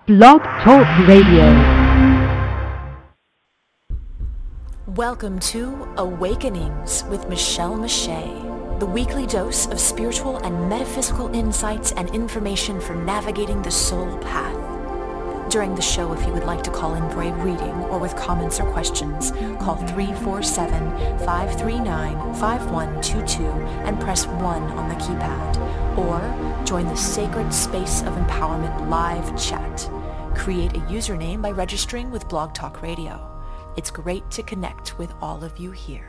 Blog Talk Radio. Welcome to Awakenings with Michelle Mache, the weekly dose of spiritual and metaphysical insights and information for navigating the soul path. During the show, if you would like to call in for a reading or with comments or questions, call 347-539-5122 and press 1 on the keypad. Or join the Sacred Space of Empowerment live chat. Create a username by registering with Blog Talk Radio. It's great to connect with all of you here.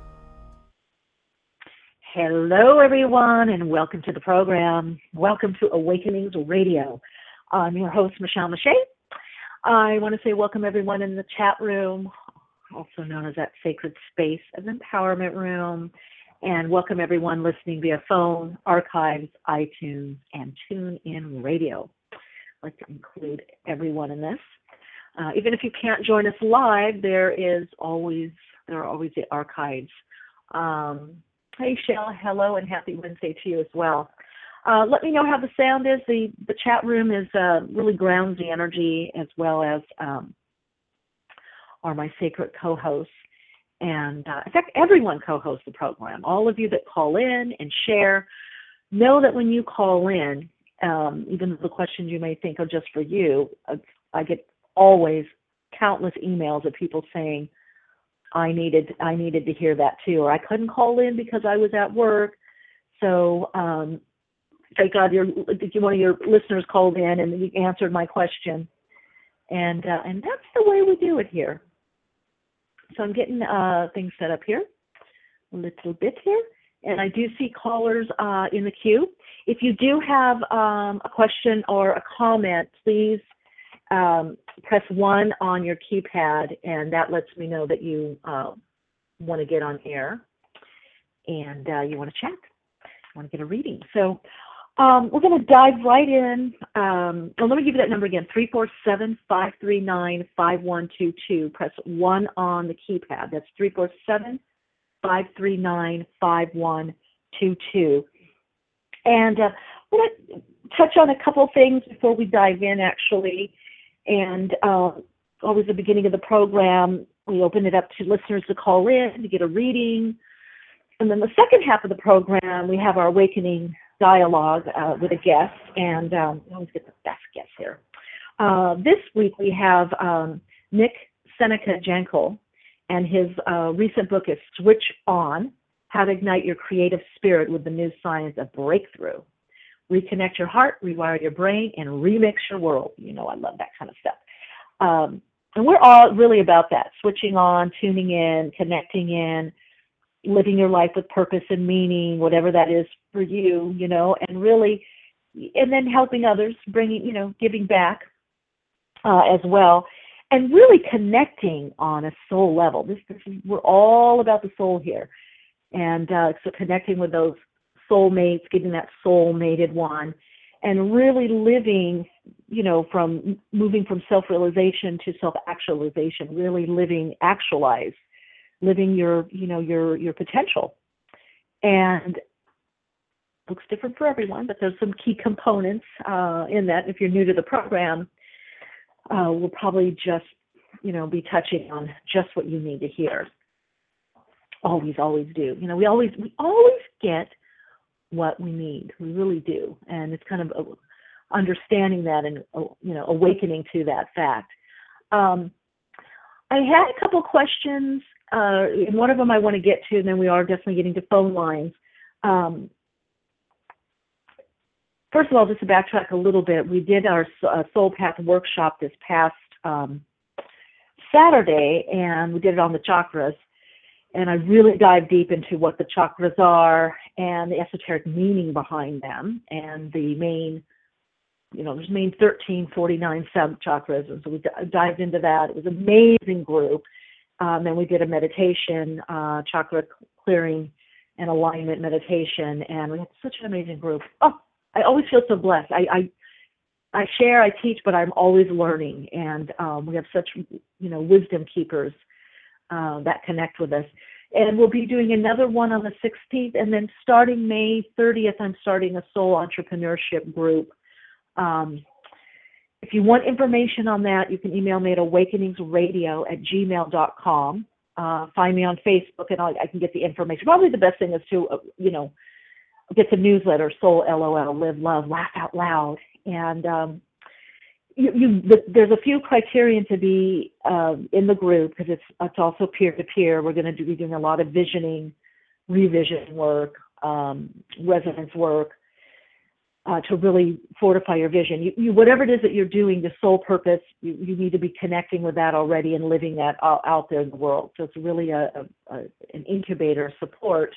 Hello, everyone, and welcome to the program. Welcome to Awakenings Radio. I'm your host, Michelle Mache. I want to say welcome everyone in the chat room, also known as that Sacred Space of Empowerment room, and welcome everyone listening via phone, archives, iTunes, and TuneIn Radio. I'd like to include everyone in this. Even if you can't join us live, there are always the archives. Hey, Shell, hello, and happy Wednesday to you as well. Let me know how the sound is. The chat room is really grounds the energy, as well as are my sacred co-hosts. And in fact, everyone co-hosts the program. All of you that call in and share, know that when you call in, even the questions you may think are just for you, I get always countless emails of people saying, I needed to hear that too, or I couldn't call in because I was at work. So thank God one of your listeners called in and you answered my question. And that's the way we do it here. So I'm getting things set up here a little bit here. And I do see callers in the queue. If you do have a question or a comment, please press 1 on your keypad, and that lets me know that you want to get on air and you want to chat, you want to get a reading. So we're going to dive right in. Let me give you that number again, 347-539-5122. Press 1 on the keypad. That's 347-539-5122. And I want to touch on a couple things before we dive in, actually. And always at the beginning of the program, we open it up to listeners to call in to get a reading. And then the second half of the program, we have our Awakening Dialogue with a guest. And we always get the best guests here. This week we have Nick Seneca-Jankel, and his recent book is Switch On, How to Ignite Your Creative Spirit with the New Science of Breakthrough. Reconnect your heart, rewire your brain, and remix your world. You know I love that kind of stuff. And we're all really about that, switching on, tuning in, connecting in, living your life with purpose and meaning, whatever that is for you, and really, and then helping others, bringing, giving back as well, and really connecting on a soul level. We're all about the soul here. And so connecting with those soulmates, getting that soul-mated one, and really living, from moving from self-realization to self-actualization, really living your potential. And it looks different for everyone, but there's some key components in that. If you're new to the program, we'll probably just, be touching on just what you need to hear. Always do. We always get what we need. We really do. And it's kind of understanding that and, awakening to that fact. I had a couple questions. And one of them I want to get to, and then we are definitely getting to phone lines. First of all, just to backtrack a little bit, we did our Soul Path workshop this past Saturday, and we did it on the chakras. And I really dive deep into what the chakras are and the esoteric meaning behind them, and the main, there's main 1349 sub-chakras. And so we dived into that. It was an amazing group. And we did a meditation, chakra clearing and alignment meditation, and we had such an amazing group. Oh, I always feel so blessed. I share, I teach, but I'm always learning, and we have such, wisdom keepers that connect with us. And we'll be doing another one on the 16th, and then starting May 30th, I'm starting a soul entrepreneurship group. If you want information on that, you can email me at awakeningsradio@gmail.com. Find me on Facebook, and I can get the information. Probably the best thing is to, get the newsletter, Soul LOL, Live, Love, Laugh Out Loud. And there's a few criterion to be in the group, because it's also peer-to-peer. We're going to be doing a lot of visioning, revision work, resonance work, to really fortify your vision. You whatever it is that you're doing, the soul purpose, you need to be connecting with that already and living that out there in the world. So it's really an incubator support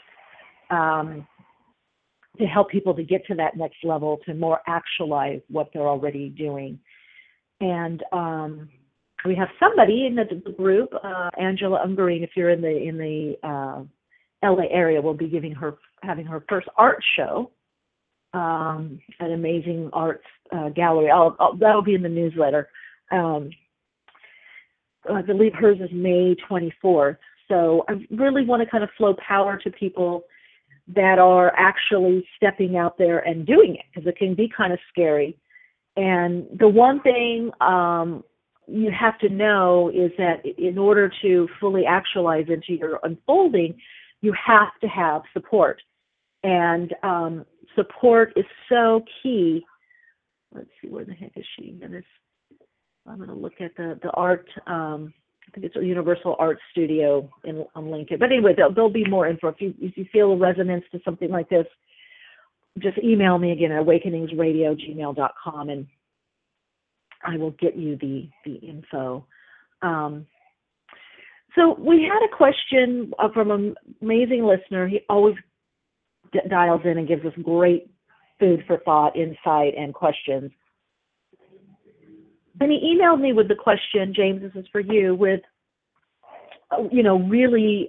to help people to get to that next level, to more actualize what they're already doing. And we have somebody in the group, Angela Ungarine, if you're in the LA area, will be having her first art show. An amazing arts gallery. That'll be in the newsletter. I believe hers is May 24th. So I really want to kind of flow power to people that are actually stepping out there and doing it, because it can be kind of scary. And the one thing you have to know is that in order to fully actualize into your unfolding, you have to have support. And support is so key. Let's see, where the heck is she? I'm going to look at the art. I think it's a Universal Art Studio on LinkedIn. But anyway, there'll be more info. If you feel a resonance to something like this, just email me again at awakeningsradio@gmail.com, and I will get you the info. So we had a question from an amazing listener. He always dials in and gives us great food for thought, insight, and questions. And he emailed me with the question, James, this is for you, with, really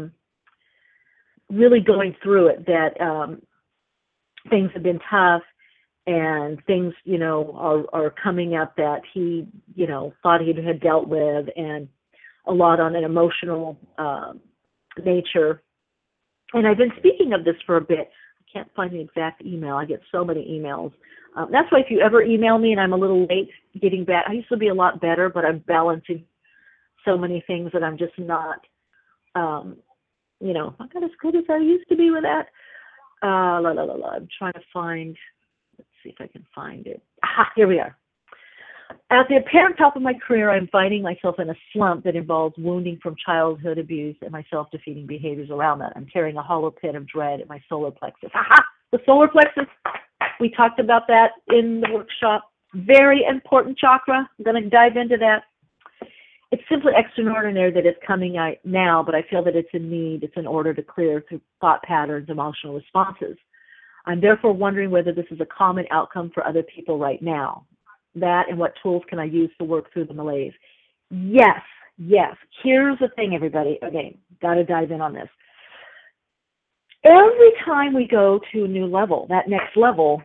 going through it, that things have been tough, and things, are coming up that he, thought he had dealt with, and a lot on an emotional nature. And I've been speaking of this for a bit. I can't find the exact email. I get so many emails. That's why if you ever email me and I'm a little late getting back, I used to be a lot better, but I'm balancing so many things that I'm just not, I'm not as good as I used to be with that. I'm trying to find, let's see if I can find it. Aha, here we are. At the apparent top of my career, I'm finding myself in a slump that involves wounding from childhood abuse and my self-defeating behaviors around that. I'm carrying a hollow pit of dread at my solar plexus. Aha! The solar plexus, we talked about that in the workshop. Very important chakra. I'm going to dive into that. It's simply extraordinary that it's coming out now, but I feel that it's a need. It's in order to clear through thought patterns, emotional responses. I'm therefore wondering whether this is a common outcome for other people right now. That, and what tools can I use to work through the malaise? Yes. Here's the thing, everybody. Okay, got to dive in on this. Every time we go to a new level, that next level,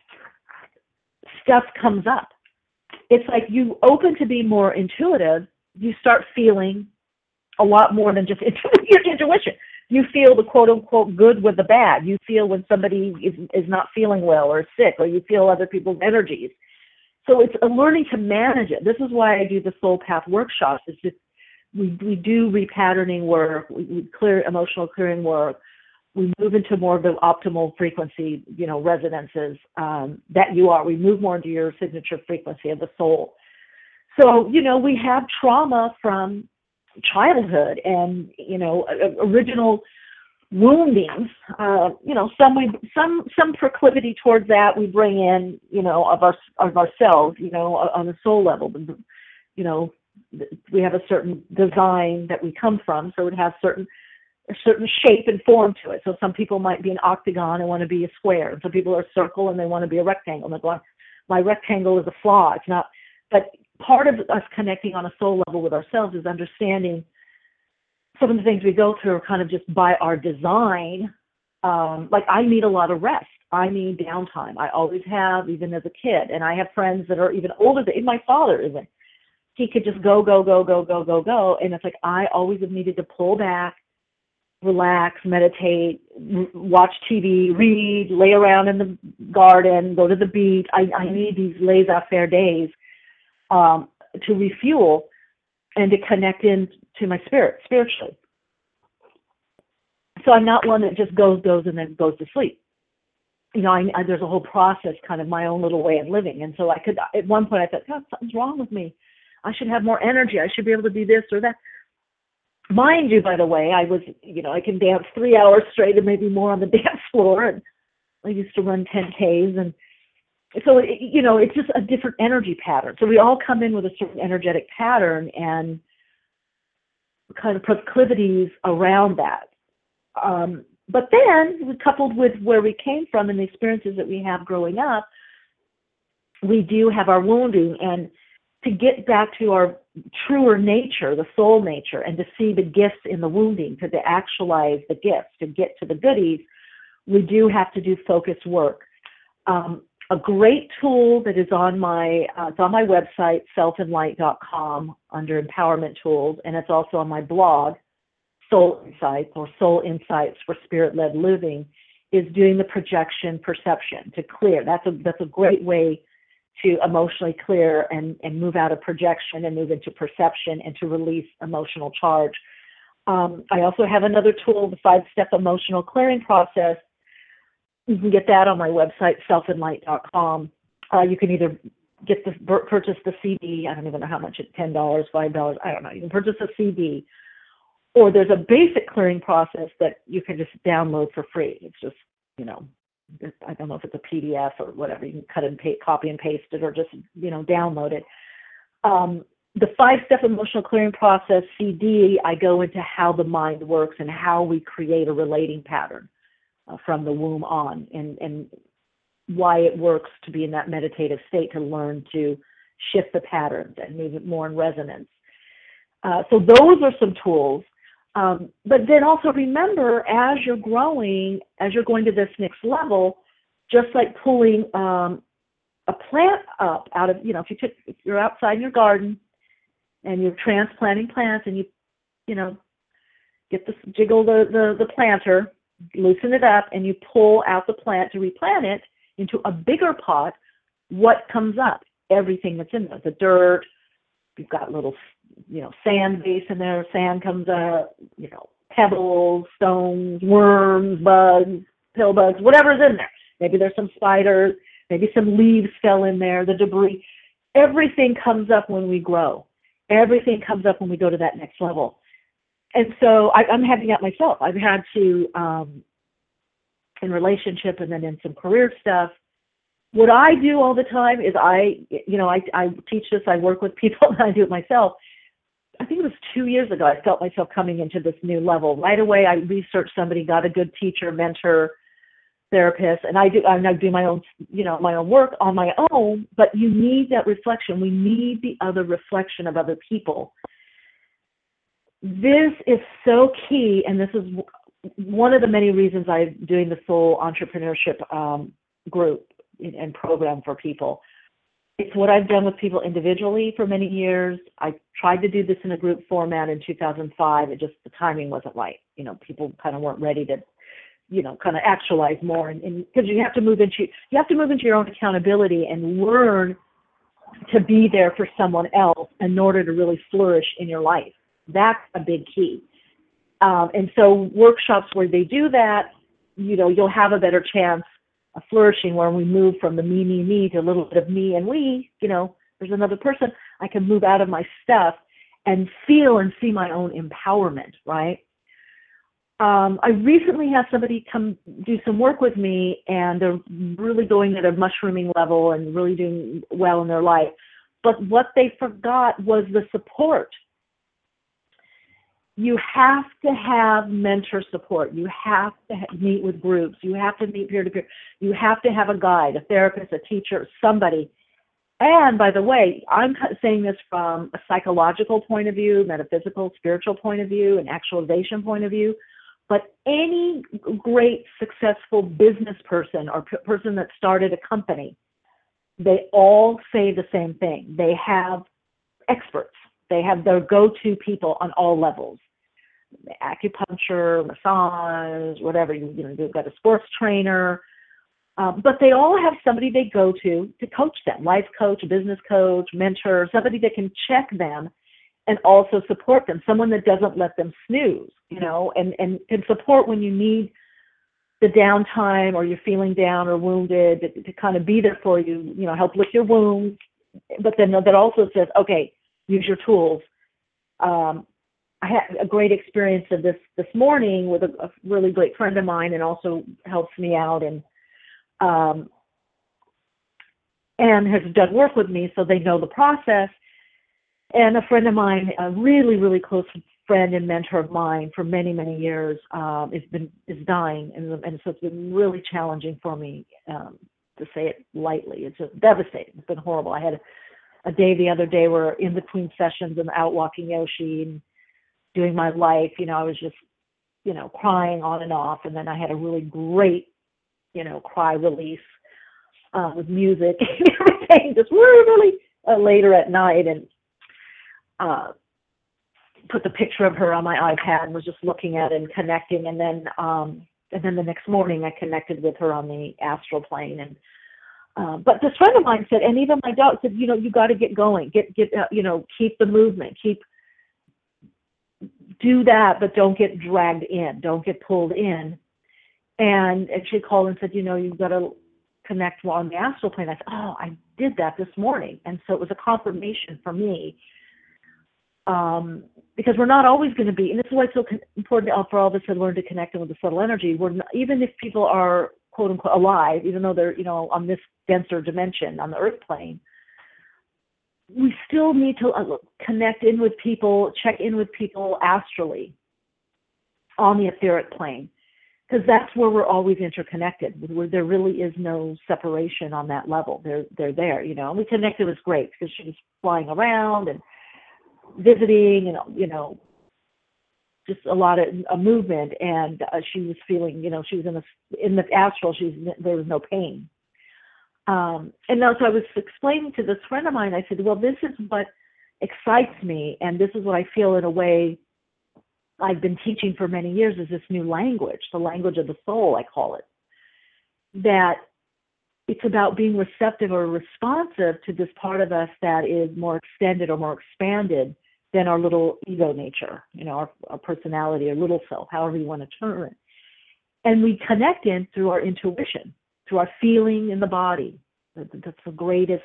stuff comes up. It's like you open to be more intuitive, you start feeling a lot more than just your intuition. You feel the quote-unquote good with the bad. You feel when somebody is not feeling well or sick, or you feel other people's energies. So it's a learning to manage it. This is why I do the Soul Path workshops. It's just we do repatterning work, we clear emotional clearing work. We move into more of the optimal frequency, resonances that you are. We move more into your signature frequency of the soul. So, we have trauma from childhood and, original woundings. Some proclivity towards that we bring in, of ourselves, on a soul level. We have a certain design that we come from, so it has a certain shape and form to it. So some people might be an octagon and want to be a square. Some people are a circle and they want to be a rectangle. And they're my rectangle is a flaw. It's not. But part of us connecting on a soul level with ourselves is understanding some of the things we go through are kind of just by our design. Like I need a lot of rest. I need downtime. I always have, even as a kid. And I have friends that are even older than my father isn't. He could just go. And it's like I always have needed to pull back, relax, meditate, watch TV, read, lay around in the garden, go to the beach. I need these laissez-faire days to refuel and to connect in to my spirit spiritually. So I'm not one that just goes and then goes to sleep. You know, there's a whole process, kind of my own little way of living. And so at one point I thought, God, something's wrong with me. I should have more energy. I should be able to do this or that. Mind you, by the way, I can dance 3 hours straight and maybe more on the dance floor. And I used to run 10Ks. And so, it's just a different energy pattern. So we all come in with a certain energetic pattern and kind of proclivities around that. But then, coupled with where we came from and the experiences that we have growing up, we do have our wounding. And to get back to our truer nature, the soul nature, and to see the gifts in the wounding, to actualize the gifts, to get to the goodies, we do have to do focused work. A great tool that is on it's on my website, selfandlight.com, under empowerment tools, and it's also on my blog, Soul Insights, or Soul Insights for Spirit-Led Living, is doing the projection perception to clear. That's a great way to emotionally clear and move out of projection and move into perception and to release emotional charge. I also have another tool, the 5-step emotional clearing process. You can get that on my website, selfandlight.com. You can either purchase the CD. I don't even know how much it's $10, $5. I don't know. You can purchase a CD. Or there's a basic clearing process that you can just download for free. It's just, I don't know if it's a PDF or whatever. You can cut and copy and paste it, or just, download it. The 5-step emotional clearing process CD, I go into how the mind works and how we create a relating pattern from the womb on, and why it works to be in that meditative state, to learn to shift the patterns and move it more in resonance. So those are some tools. But then also remember, as you're growing, as you're going to this next level, just like pulling a plant up out of, if you're outside in your garden and you're transplanting plants, and you jiggle the planter, loosen it up, and you pull out the plant to replant it into a bigger pot, what comes up? Everything that's in there, the dirt. You've got little, sand base in there. Sand comes up, pebbles, stones, worms, bugs, pill bugs, whatever's in there. Maybe there's some spiders. Maybe some leaves fell in there, the debris. Everything comes up when we grow. Everything comes up when we go to that next level. And so I'm having that myself. I've had to, in relationship and then in some career stuff, what I do all the time is I teach this, I work with people, and I do it myself. I think it was 2 years ago, I felt myself coming into this new level. Right away, I researched somebody, got a good teacher, mentor, therapist, and I do my own, my own work on my own, but you need that reflection. We need the other reflection of other people. This is so key, and this is one of the many reasons I'm doing the Soul Entrepreneurship group and program for people. It's what I've done with people individually for many years. I tried to do this in a group format in 2005. The timing wasn't right. People kind of weren't ready to, kind of actualize more. And because you have to move into your own accountability and learn to be there for someone else in order to really flourish in your life. That's a big key. And so workshops where they do that, you'll have a better chance of flourishing, where we move from the me to a little bit of me and we, there's another person. I can move out of my stuff and feel and see my own empowerment, right? I recently had somebody come do some work with me, and they're really going at a mushrooming level and really doing well in their life. But what they forgot was the support. You have to have mentor support. You have to meet with groups. You have to meet peer-to-peer. You have to have a guide, a therapist, a teacher, somebody. And by the way, I'm saying this from a psychological point of view, metaphysical, spiritual point of view, an actualization point of view. But any great, successful business person or person that started a company, they all say the same thing. They have experts. They have their go-to people on all levels. Acupuncture, massage, whatever. You've got a sports trainer. But they all have somebody they go to coach them, life coach, business coach, mentor, somebody that can check them and also support them, someone that doesn't let them snooze, and can support when you need the downtime or you're feeling down or wounded, to kind of be there for you, help lick your wounds. But then that also says, okay, use your tools. I had a great experience of this morning with a really great friend of mine, and also helps me out and has done work with me, so they know the process. And a friend of mine, a really, really close friend and mentor of mine for many, many years, is dying, and so it's been really challenging for me, to say it lightly. It's just devastating. It's been horrible. I had a day the other day where in between sessions and out walking Yoshi and doing my life, I was just, crying on and off, and then I had a really great, cry release with music and everything, just really later at night, and put the picture of her on my iPad and was just looking at it and connecting. And then the next morning I connected with her on the astral plane. And but this friend of mine said, and even my dog said, you got to get going, get keep the movement, do that, but don't get dragged in, don't get pulled in. And she called and said, you've got to connect on the astral plane. I said, oh, I did that this morning. And so it was a confirmation for me. Because we're not always going to be, and this is why it's so important for all of us to learn to connect with the subtle energy. We're not, even if people are quote unquote alive, even though they're on this denser dimension on the earth plane, we still need to connect in with people, check in with people astrally on the etheric plane, because that's where we're always interconnected. Where there really is no separation on that level. They're there. And we connected was great because she was flying around and visiting, and just a lot of movement, and she was feeling, she was in the astral. There was no pain, and so I was explaining to this friend of mine. I said, well, this is what excites me, and this is what I feel in a way I've been teaching for many years, is this new language, the language of the soul, I call it. That it's about being receptive or responsive to this part of us that is more extended or more expanded than our little ego nature, our personality or little self, however you want to term it. And we connect in through our intuition, through our feeling in the body. That's the greatest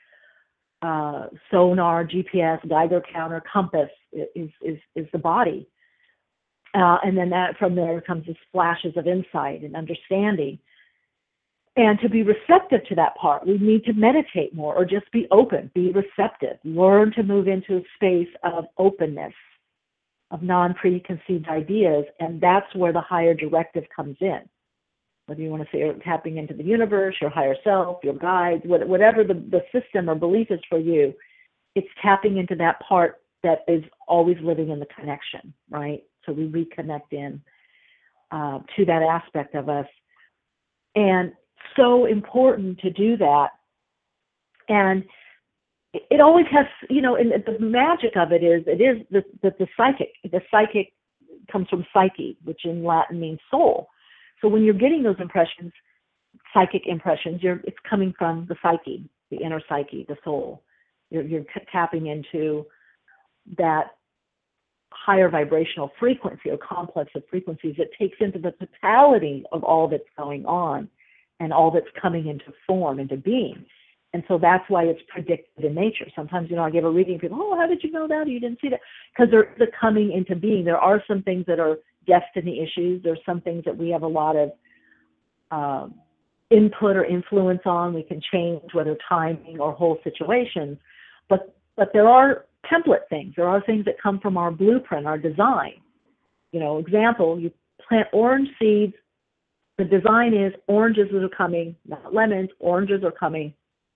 sonar, GPS, Geiger counter, compass is the body. And then that from there comes these flashes of insight and understanding. And to be receptive to that part, we need to meditate more, or just be open, be receptive, learn to move into a space of openness, of non-preconceived ideas. And that's where the higher directive comes in. Whether you want to say you're tapping into the universe, your higher self, your guides, whatever the system or belief is for you, it's tapping into that part that is always living in the connection, right? So we reconnect in to that aspect of us. And so important to do that. And it always has, and the magic of it is the psychic. The psychic comes from psyche, which in Latin means soul. So when you're getting those impressions, psychic impressions, it's coming from the psyche, the inner psyche, the soul. You're tapping into that higher vibrational frequency or complex of frequencies that takes into the totality of all that's going on and all that's coming into form, into being. And so that's why it's predictive in nature. Sometimes, I give a reading, people, oh, how did you know that? You didn't see that. Because they're coming into being. There are some things that are destiny issues. There's some things that we have a lot of input or influence on. We can change, whether timing or whole situations. But there are template things. There are things that come from our blueprint, our design. Example, you plant orange seeds. The design is oranges are coming, not lemons, oranges are coming.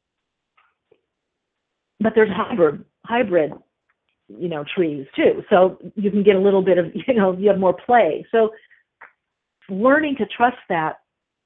But there's hybrid, trees too. So you can get a little bit of, you have more play. So learning to trust that.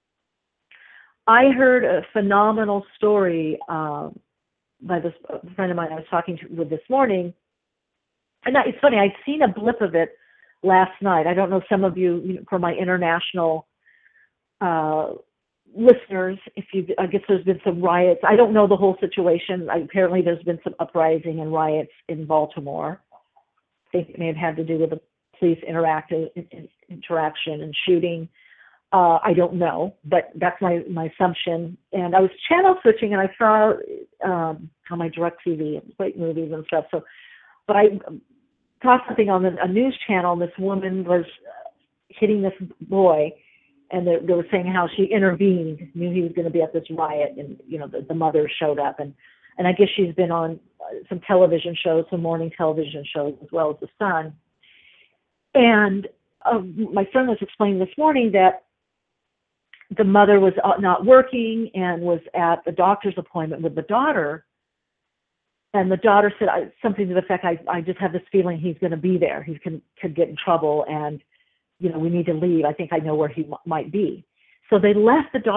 I heard a phenomenal story by this friend of mine I was talking with this morning. And it's funny, I'd seen a blip of it last night. I don't know, some of you, for my international listeners, I guess there's been some riots. I don't know the whole situation. Apparently there's been some uprising and riots in Baltimore. I think it may have had to do with the police interaction and shooting. I don't know, but that's my assumption. And I was channel switching, and I saw on my DirecTV, great movies and stuff. So, but I saw something on a news channel. And this woman was hitting this boy, and they were saying how she intervened, knew he was going to be at this riot, and the mother showed up, and I guess she's been on some television shows, some morning television shows, as well as the Sun. And my son was explaining this morning that the mother was not working and was at the doctor's appointment with the daughter. And the daughter said something to the effect, I just have this feeling he's going to be there. He could get in trouble, and, we need to leave. I think I know where he might be. So they left the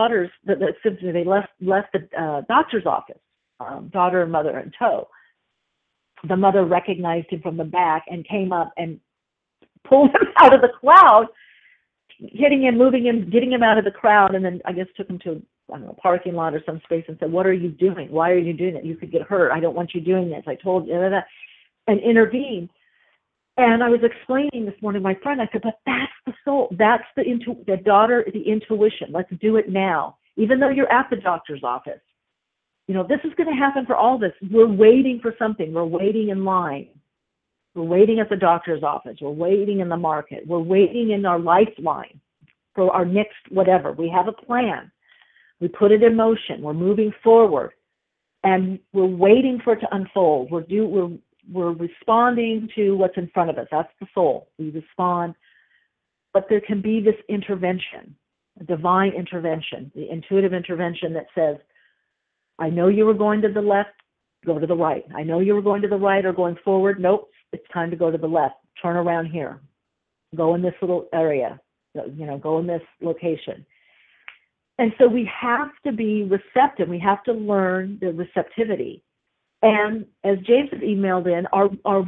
doctor's office, daughter and mother in tow. The mother recognized him from the back and came up and pulled him out of the crowd, hitting him, moving him, getting him out of the crowd, and then I guess took him to a parking lot or some space and said, "What are you doing? Why are you doing it? You could get hurt. I don't want you doing this. I told you," and intervened. And I was explaining this morning to my friend, I said, but that's the soul. That's the intuition. Let's do it now. Even though you're at the doctor's office. This is going to happen for all of us. We're waiting for something. We're waiting in line. We're waiting at the doctor's office. We're waiting in the market. We're waiting in our lifeline for our next whatever. We have a plan. We put it in motion. We're moving forward. And we're waiting for it to unfold. We're responding to what's in front of us. That's the soul. We respond. But there can be this intervention, a divine intervention, the intuitive intervention that says, I know you were going to the left, go to the right. I know you were going to the right or going forward. Nope, it's time to go to the left. Turn around here. Go in this little area. Go in this location. And so we have to be receptive. We have to learn the receptivity. And as James has emailed in, our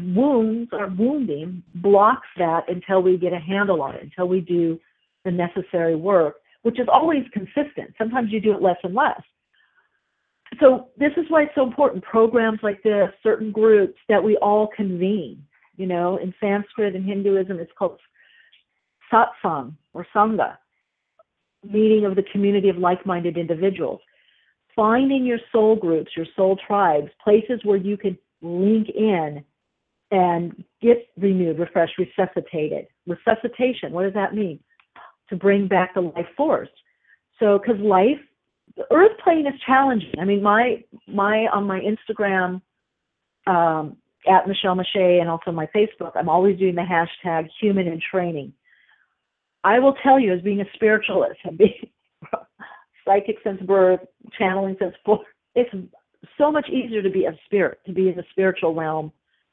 wounding blocks that until we get a handle on it, until we do the necessary work, which is always consistent. Sometimes you do it less and less. So this is why it's so important, programs like this, certain groups that we all convene. In Sanskrit and Hinduism, it's called satsang or sangha, meeting of the community of like-minded individuals. Finding your soul groups, your soul tribes, places where you can link in and get renewed, refreshed, resuscitated. Resuscitation, what does that mean? To bring back the life force. So, because the earth plane is challenging. I mean, my on my Instagram, at Michelle Mache, and also my Facebook, I'm always doing the hashtag human in training. I will tell you, as being a spiritualist, and being psychic since birth, channeling since birth, it's so much easier to be a spirit, to be in the spiritual realm.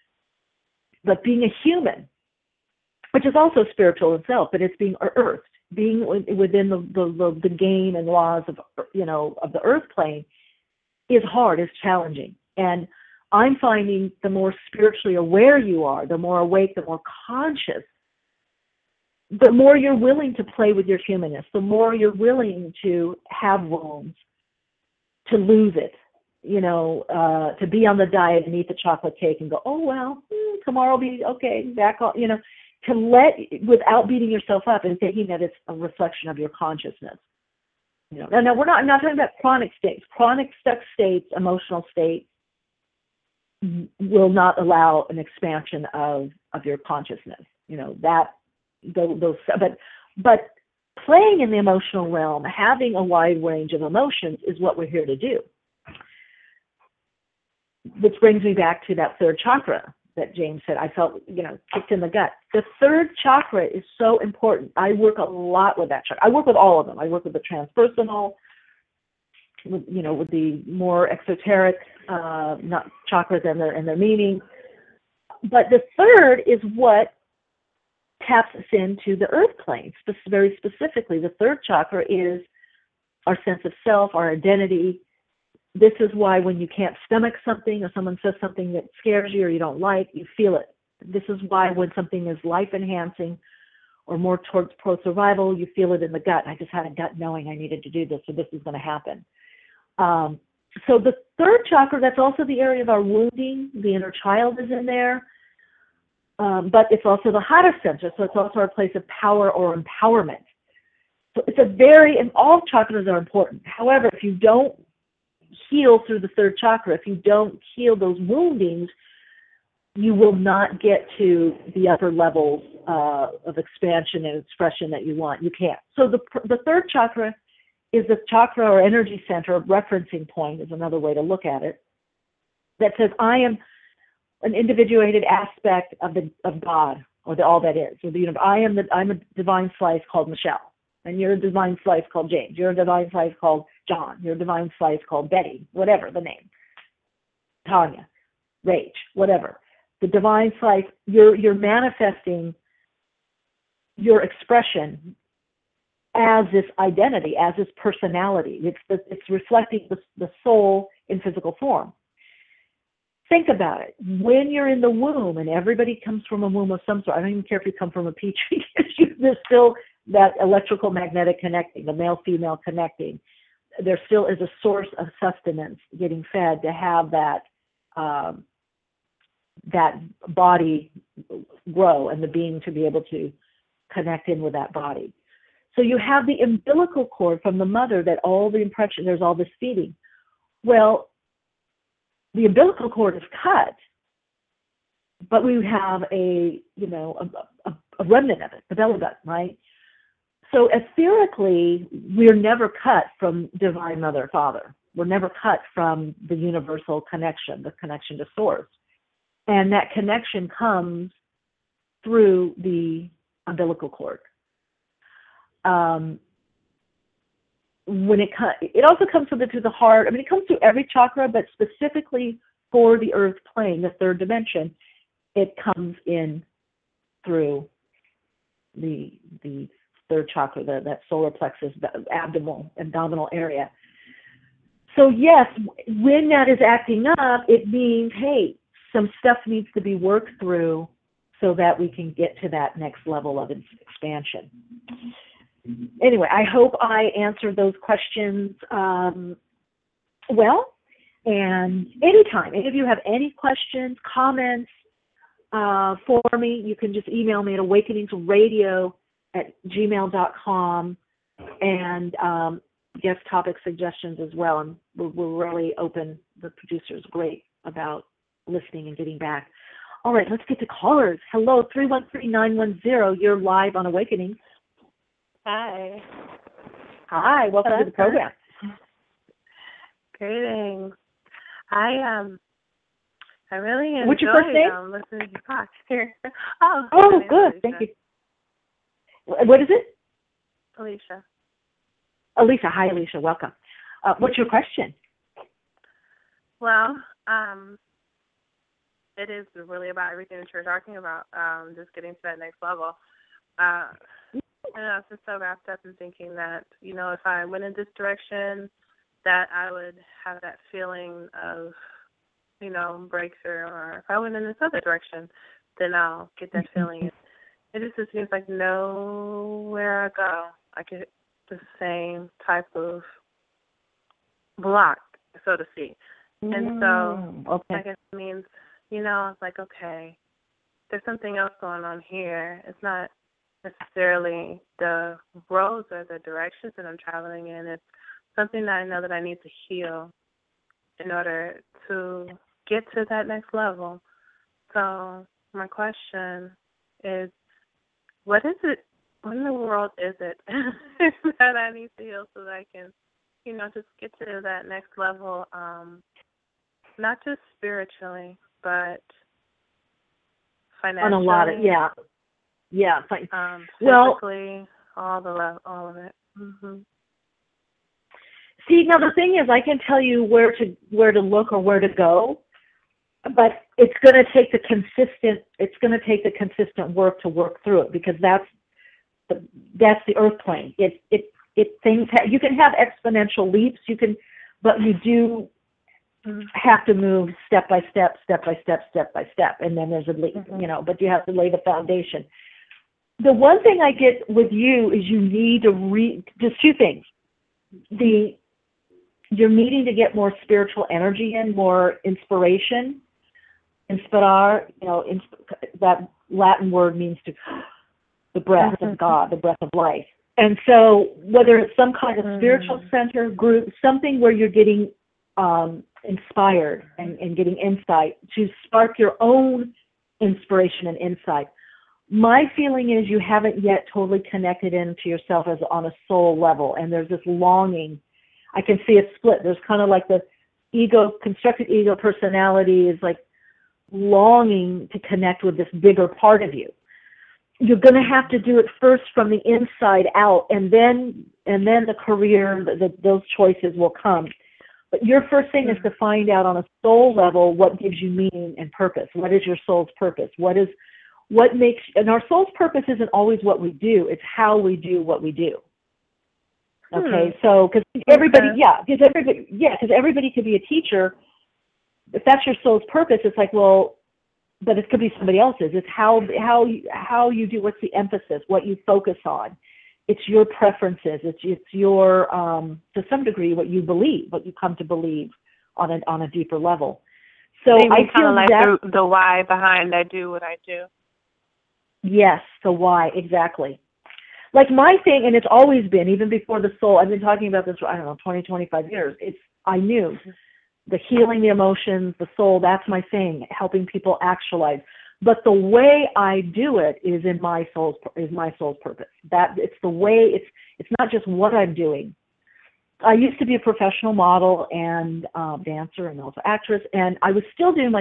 But being a human, which is also spiritual itself, but it's being earthed, being within the game and laws of the earth plane is hard, is challenging. And I'm finding the more spiritually aware you are, the more awake, the more conscious, the more you're willing to play with your humanness, the more you're willing to have wounds, to lose it, to be on the diet and eat the chocolate cake and go, oh, well, tomorrow will be okay, back on, to let, without beating yourself up and thinking that it's a reflection of your consciousness. Now I'm not talking about chronic states. Chronic stuck states, emotional states, will not allow an expansion of your consciousness. But playing in the emotional realm, having a wide range of emotions is what we're here to do. Which brings me back to that third chakra that James said, I felt, kicked in the gut. The third chakra is so important. I work a lot with that chakra. I work with all of them. I work with the transpersonal, with the more exoteric not chakras and their meaning. But the third is what taps us into the earth plane. Very specifically, the third chakra is our sense of self, our identity. This is why when you can't stomach something or someone says something that scares you or you don't like, you feel it. This is why when something is life-enhancing or more towards pro-survival. You feel it in the gut. I just had a gut knowing I needed to do this, so this is going to happen. So the third chakra, that's also the area of our wounding. The inner child is in there. But it's also the Hara center, so it's also our place of power or empowerment. So it's and all chakras are important. However, if you don't heal through the third chakra, if you don't heal those woundings, you will not get to the upper levels of expansion and expression that you want. You can't. So the third chakra is the chakra or energy center, referencing point is another way to look at it, that says, I am an individuated aspect of God, or all that is. So I'm a divine slice called Michelle, and you're a divine slice called James. You're a divine slice called John. You're a divine slice called Betty, whatever the name, Tanya, Rach, whatever. The divine slice, you're manifesting your expression as this identity, as this personality. It's reflecting the soul in physical form. Think about it. When you're in the womb, and everybody comes from a womb of some sort, I don't even care if you come from a petri dish, there's still that electrical magnetic connecting, the male-female connecting. There still is a source of sustenance getting fed to have that body grow and the being to be able to connect in with that body. So you have the umbilical cord from the mother, that all the impression, there's all this feeding. Well, the umbilical cord is cut, but we have a remnant of it, the belly button, right? So etherically, we're never cut from Divine Mother, Father. We're never cut from the universal connection, the connection to Source. And that connection comes through the umbilical cord. It also comes through the heart. I mean, it comes through every chakra, but specifically for the earth plane, the third dimension, it comes in through the third chakra, that solar plexus, the abdominal area. So yes, when that is acting up, it means, hey, some stuff needs to be worked through so that we can get to that next level of expansion. Anyway, I hope I answered those questions well. And anytime, if you have any questions, comments for me, you can just email me at awakeningsradio@gmail.com, and guest topic suggestions as well. And we're really open. The producer's great about listening and getting back. All right, let's get to callers. Hello, 313-910. You're live on Awakening. Hi. Hi, welcome to the program. Greetings. I really enjoyed What's your first name? Listening to you talk here. Oh, good. Thank you. What is it? Alicia. Alicia. Hi, Alicia. Welcome. What's your question? Well, it is really about everything that you're talking about, just getting to that next level. And I was just so wrapped up in thinking that, if I went in this direction, that I would have that feeling of, breakthrough. Or if I went in this other direction, then I'll get that feeling. It just seems like nowhere I go, I get the same type of block, so to speak. And so I guess it means, it's like, okay, there's something else going on here. It's not necessarily the roads or the directions that I'm traveling in. It's something that I know that I need to heal in order to get to that next level. So my question is, what is it, what in the world is it that I need to heal so that I can, just get to that next level, not just spiritually, but financially? On a lot of, yeah. Physically, all of it. Mm-hmm. See, now the thing is, I can tell you where to look or where to go, but it's going to take the consistent work to work through it, because that's the earth plane. You can have exponential leaps, but you do have to move step by step, and then there's a leap, but you have to lay the foundation. the one thing I get with you is you need to read just two things. You're needing to get more spiritual energy in, more inspiration. Inspirar, that Latin word means to the breath of God, the breath of life. And so whether it's some kind of spiritual center, group, something where you're getting inspired and getting insight to spark your own inspiration and insight. My feeling is you haven't yet totally connected into yourself as on a soul level, and there's this longing. I can see a split. There's kind of like the ego, constructed ego personality is like longing to connect with this bigger part of you. You're going to have to do it first from the inside out, and then the career, those choices will come. But your first thing is to find out on a soul level what gives you meaning and purpose. What is your soul's purpose? What makes, and our soul's purpose isn't always what we do, it's how we do what we do. Okay, so because everybody could be a teacher. If that's your soul's purpose, it's like, well, but it could be somebody else's. It's how you do, what's the emphasis, what you focus on. It's your preferences. It's your to some degree what you believe, what you come to believe on a deeper level. So maybe I feel like that the why behind I do what I do. Yes, the why, exactly. Like my thing, and it's always been, even before the soul, I've been talking about this for, 20, 25 years. I knew the healing the emotions, the soul, that's my thing, helping people actualize. But the way I do it is my soul's purpose. That it's the way, it's not just what I'm doing. I used to be a professional model and dancer and also actress, and I was still doing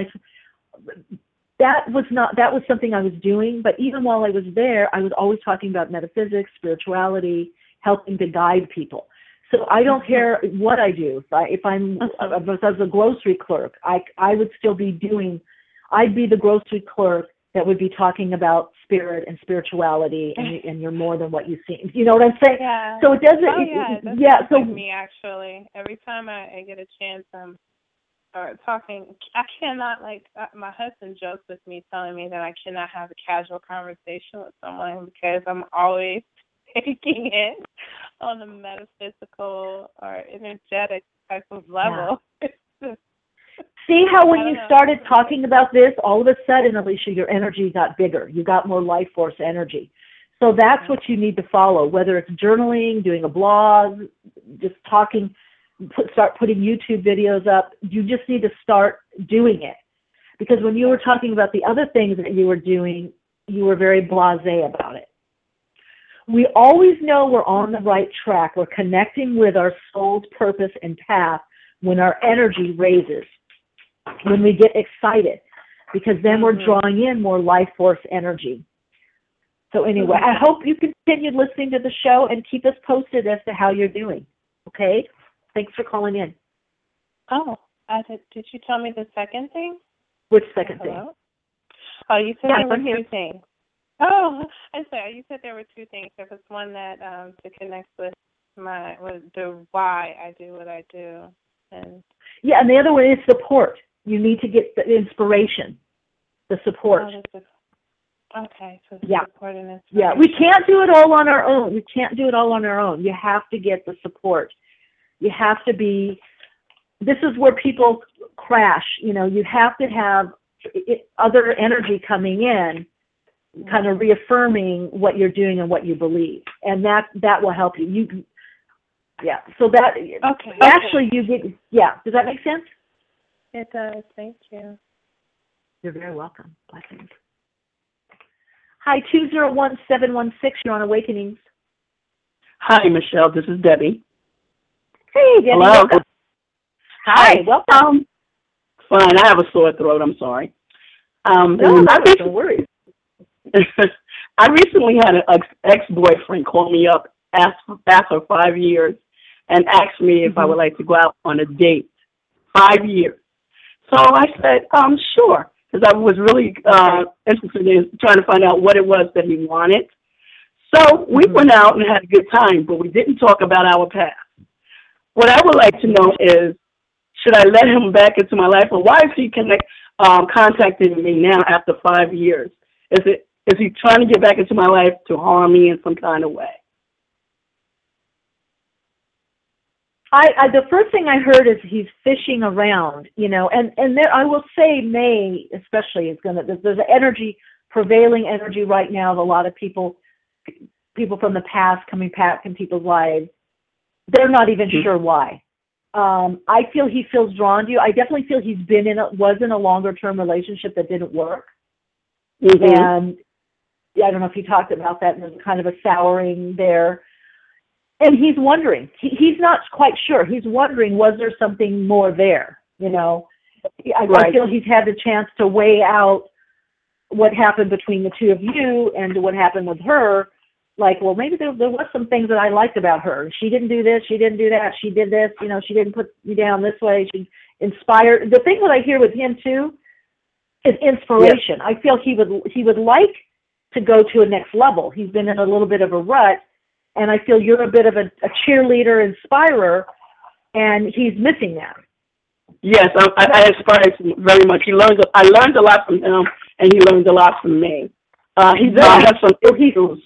that was something I was doing, but even while I was there, I was always talking about metaphysics, spirituality, helping to guide people. So I don't care what I do. If I was a grocery clerk, I would still be I'd be the grocery clerk that would be talking about spirit and spirituality, and you're more than what you seem. You know what I'm saying? Yeah. So it doesn't. That's like me actually. Every time I get a chance, talking. I cannot my husband jokes with me, telling me that I cannot have a casual conversation with someone because I'm always taking it on a metaphysical or energetic type of level. Yeah. See how when you started talking about this, all of a sudden, Alicia, your energy got bigger. You got more life force energy. So that's what you need to follow, whether it's journaling, doing a blog, just talking, start putting YouTube videos up. You just need to start doing it. Because when you were talking about the other things that you were doing, you were very blasé about it. We always know we're on the right track. We're connecting with our soul's purpose and path when our energy raises, when we get excited, because then we're drawing in more life force energy. So anyway, I hope you continue listening to the show and keep us posted as to how you're doing. Okay? Thanks for calling in. Oh, did you tell me the second thing? Which second thing? Oh, you said there were two things. Oh, you said there were two things. There was one that to connect with the why I do what I do. And the other one is support. You need to get the inspiration, the support. Okay, so support and inspiration. Yeah, we can't do it all on our own. You have to get the support. You have to be, this is where people crash. You have to have other energy coming in, kind of reaffirming what you're doing and what you believe. And that will help you. So that, actually you get, does that make sense? It does, thank you. You're very welcome. Blessings. Hi, 201-716, you're on Awakenings. Hi, Michelle, this is Debbie. Hey, Debbie. Hello. Welcome. Hi, welcome. Fine, I have a sore throat, I'm sorry. No worries. I recently had an ex-boyfriend call me up after 5 years and asked me if I would like to go out on a date. 5 years. So I said, sure, because I was really interested in trying to find out what it was that he wanted. So we went out and had a good time, but we didn't talk about our past. What I would like to know is, should I let him back into my life, or why is he contacting me now after 5 years? Is it Is he trying to get back into my life to harm me in some kind of way? The first thing I heard is he's fishing around, and there, I will say May especially is there's an energy, prevailing energy right now of a lot of people from the past coming back in people's lives. They're not even sure why. I feel he feels drawn to you. I definitely feel he's was in a longer term relationship that didn't work. And I don't know if you talked about that. There's kind of a souring there. And he's wondering. He's not quite sure. He's wondering, was there something more there? I feel he's had the chance to weigh out what happened between the two of you and what happened with her. Like, well, maybe there was some things that I liked about her. She didn't do this. She didn't do that. She did this. She didn't put me down this way. She inspired. The thing that I hear with him, too, is inspiration. Yes. I feel he would like to go to a next level. He's been in a little bit of a rut, and I feel you're a bit of a cheerleader, inspirer, and he's missing that. Yes, I inspired him very much. I learned a lot from him, and he learned a lot from me. He does have some issues.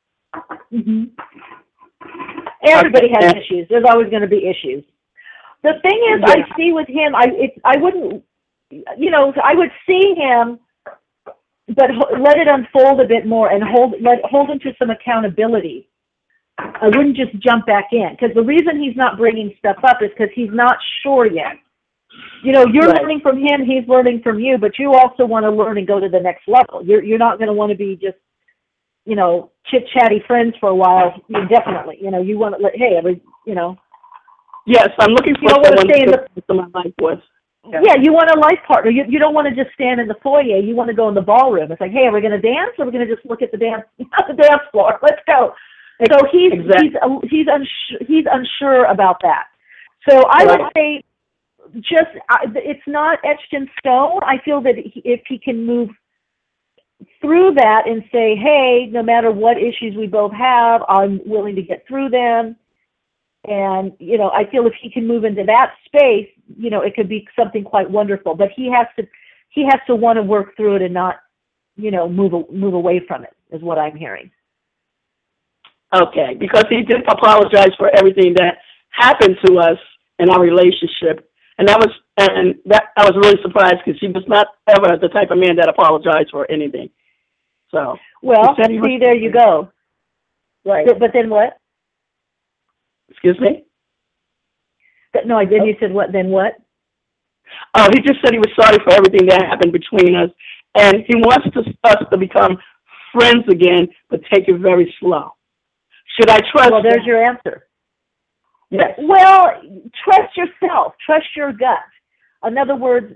Everybody has issues. There's always going to be issues. The thing is, I see with him, I would see him, but let it unfold a bit more and hold him to some accountability. I wouldn't just jump back in, because the reason he's not bringing stuff up is because he's not sure yet. You're learning from him, he's learning from you, but you also want to learn and go to the next level. You're not going to want to be just, chit-chatty friends for a while, indefinitely. You want to Yes, I'm looking for someone to stay in my life with. Yeah, you want a life partner. You don't want to just stand in the foyer. You want to go in the ballroom. It's like, hey, are we going to dance, or are we going to just look at the dance floor? Let's go. So he's unsure about that. So I would say, it's not etched in stone. I feel that if he can move through that and say, hey, no matter what issues we both have, I'm willing to get through them. And, I feel if he can move into that space, it could be something quite wonderful. But he has to want to work through it and not, move away from it, is what I'm hearing. Okay, because he did apologize for everything that happened to us in our relationship. And I was really surprised, because he was not ever the type of man that apologized for anything. So, there you go. Right. But then what? Excuse me? No, I did. You said what? Then what? He just said he was sorry for everything that happened between us, and he wants us to become friends again, but take it very slow. Should I trust? Well, there's your answer. Yes. Well, trust yourself. Trust your gut. In other words,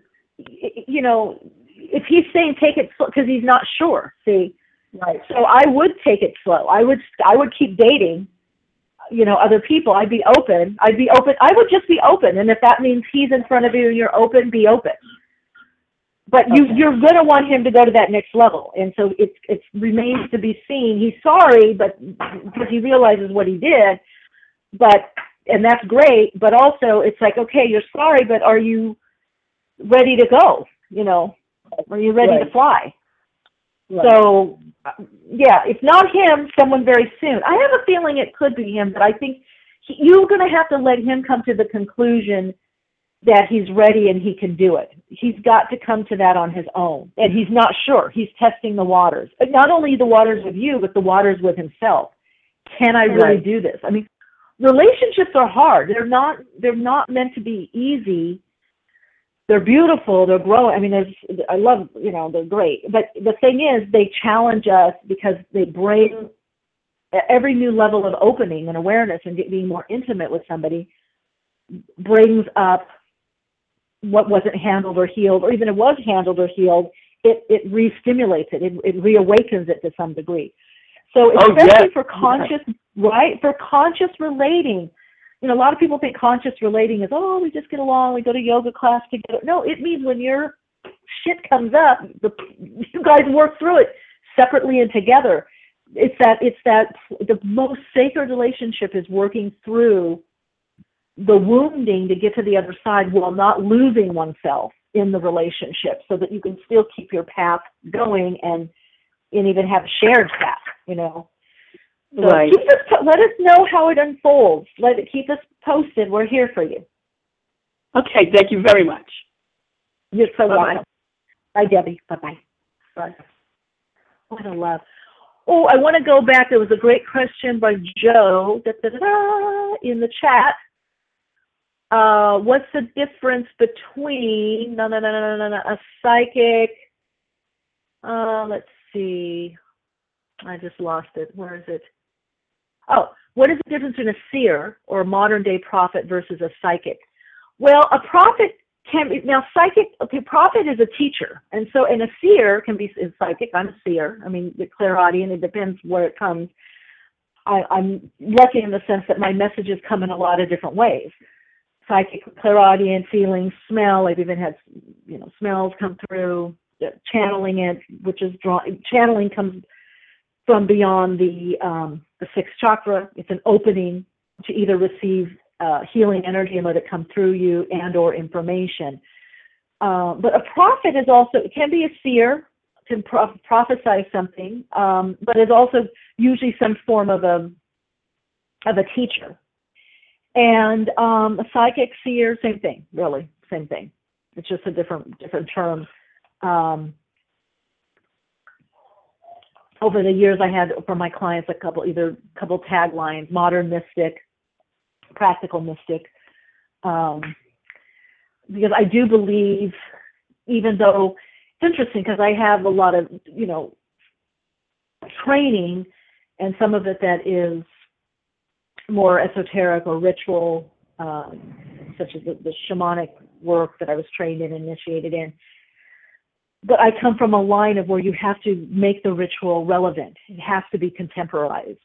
if he's saying take it slow because he's not sure, see? Right. So I would take it slow. I would keep dating, other people. I'd be open. I would just be open. And if that means he's in front of you and you're open, be open. But you're going to want him to go to that next level. And so it remains to be seen. He's sorry, but because he realizes what he did, and that's great, but also it's like, okay, you're sorry, but are you ready to go? Are you ready to fly? Right. So, if not him, someone very soon. I have a feeling it could be him, but I think you're going to have to let him come to the conclusion that he's ready and he can do it. He's got to come to that on his own, and he's not sure. He's testing the waters, not only the waters with you, but the waters with himself. Can I really do this? I mean, relationships are hard. They're not meant to be easy. They're beautiful. They're growing. I mean, I love, they're great. But the thing is, they challenge us because they bring every new level of opening and awareness and being more intimate with somebody brings up what wasn't handled or healed, or even if it was handled or healed, it re-stimulates it. It reawakens it to some degree. So especially for conscious, right? For conscious relating, a lot of people think conscious relating is, we just get along, we go to yoga class together. No, it means when your shit comes up, you guys work through it separately and together. It's that the most sacred relationship is working through the wounding to get to the other side while not losing oneself in the relationship, so that you can still keep your path going and and even have shared that, So Right. let us know how it unfolds. Keep us posted. We're here for you. Okay, thank you very much. You're so Bye-bye. welcome. Bye, Debbie. Bye-bye. Bye. What a love. Oh, I want to go back. There was a great question by Joe in the chat. What's the difference between a psychic? Let's see. I just lost it. Where is it? Oh, what is the difference between a seer or a modern day prophet versus a psychic? Well, a prophet can be, now psychic, okay, prophet is a teacher. And a seer can be is psychic. I'm a seer. I mean, the clairaudient, it depends where it comes. I'm lucky in the sense that my messages come in a lot of different ways. Psychic, clairaudient, feeling, smell. I've even had, smells come through, channeling it, which is channeling comes from beyond the sixth chakra. It's an opening to either receive healing energy and let it come through you and or information. But a prophet is also, it can be a seer, can prophesy something, but is also usually some form of a teacher. And a psychic, seer, same thing, really, same thing. It's just a different term. Over the years, I had for my clients a couple taglines: modern mystic, practical mystic, because I do believe, even though it's interesting, because I have a lot of training, and some of it that is more esoteric or ritual, such as the shamanic work that I was trained in, initiated in. But I come from a line of where you have to make the ritual relevant. It has to be contemporized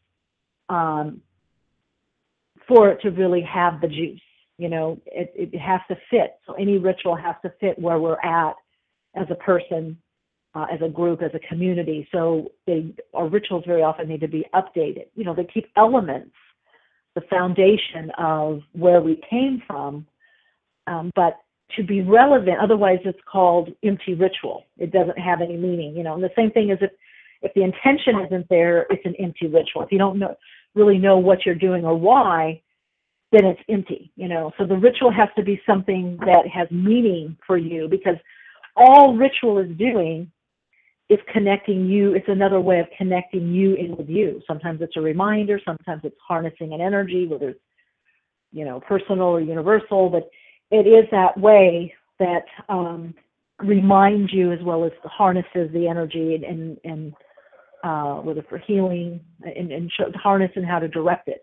for it to really have the juice. It has to fit. So any ritual has to fit where we're at as a person, as a group, as a community. So our rituals very often need to be updated. They keep elements, the foundation of where we came from, but to be relevant, otherwise it's called empty ritual. It doesn't have any meaning, And the same thing is if the intention isn't there, it's an empty ritual. If you don't really know what you're doing or why, then it's empty, So the ritual has to be something that has meaning for you, because all ritual is doing is connecting you. It's another way of connecting you in with you. Sometimes it's a reminder. Sometimes it's harnessing an energy, whether it's, personal or universal, but it is that way that reminds you as well as harnesses the energy and whether for healing and harness and how to direct it,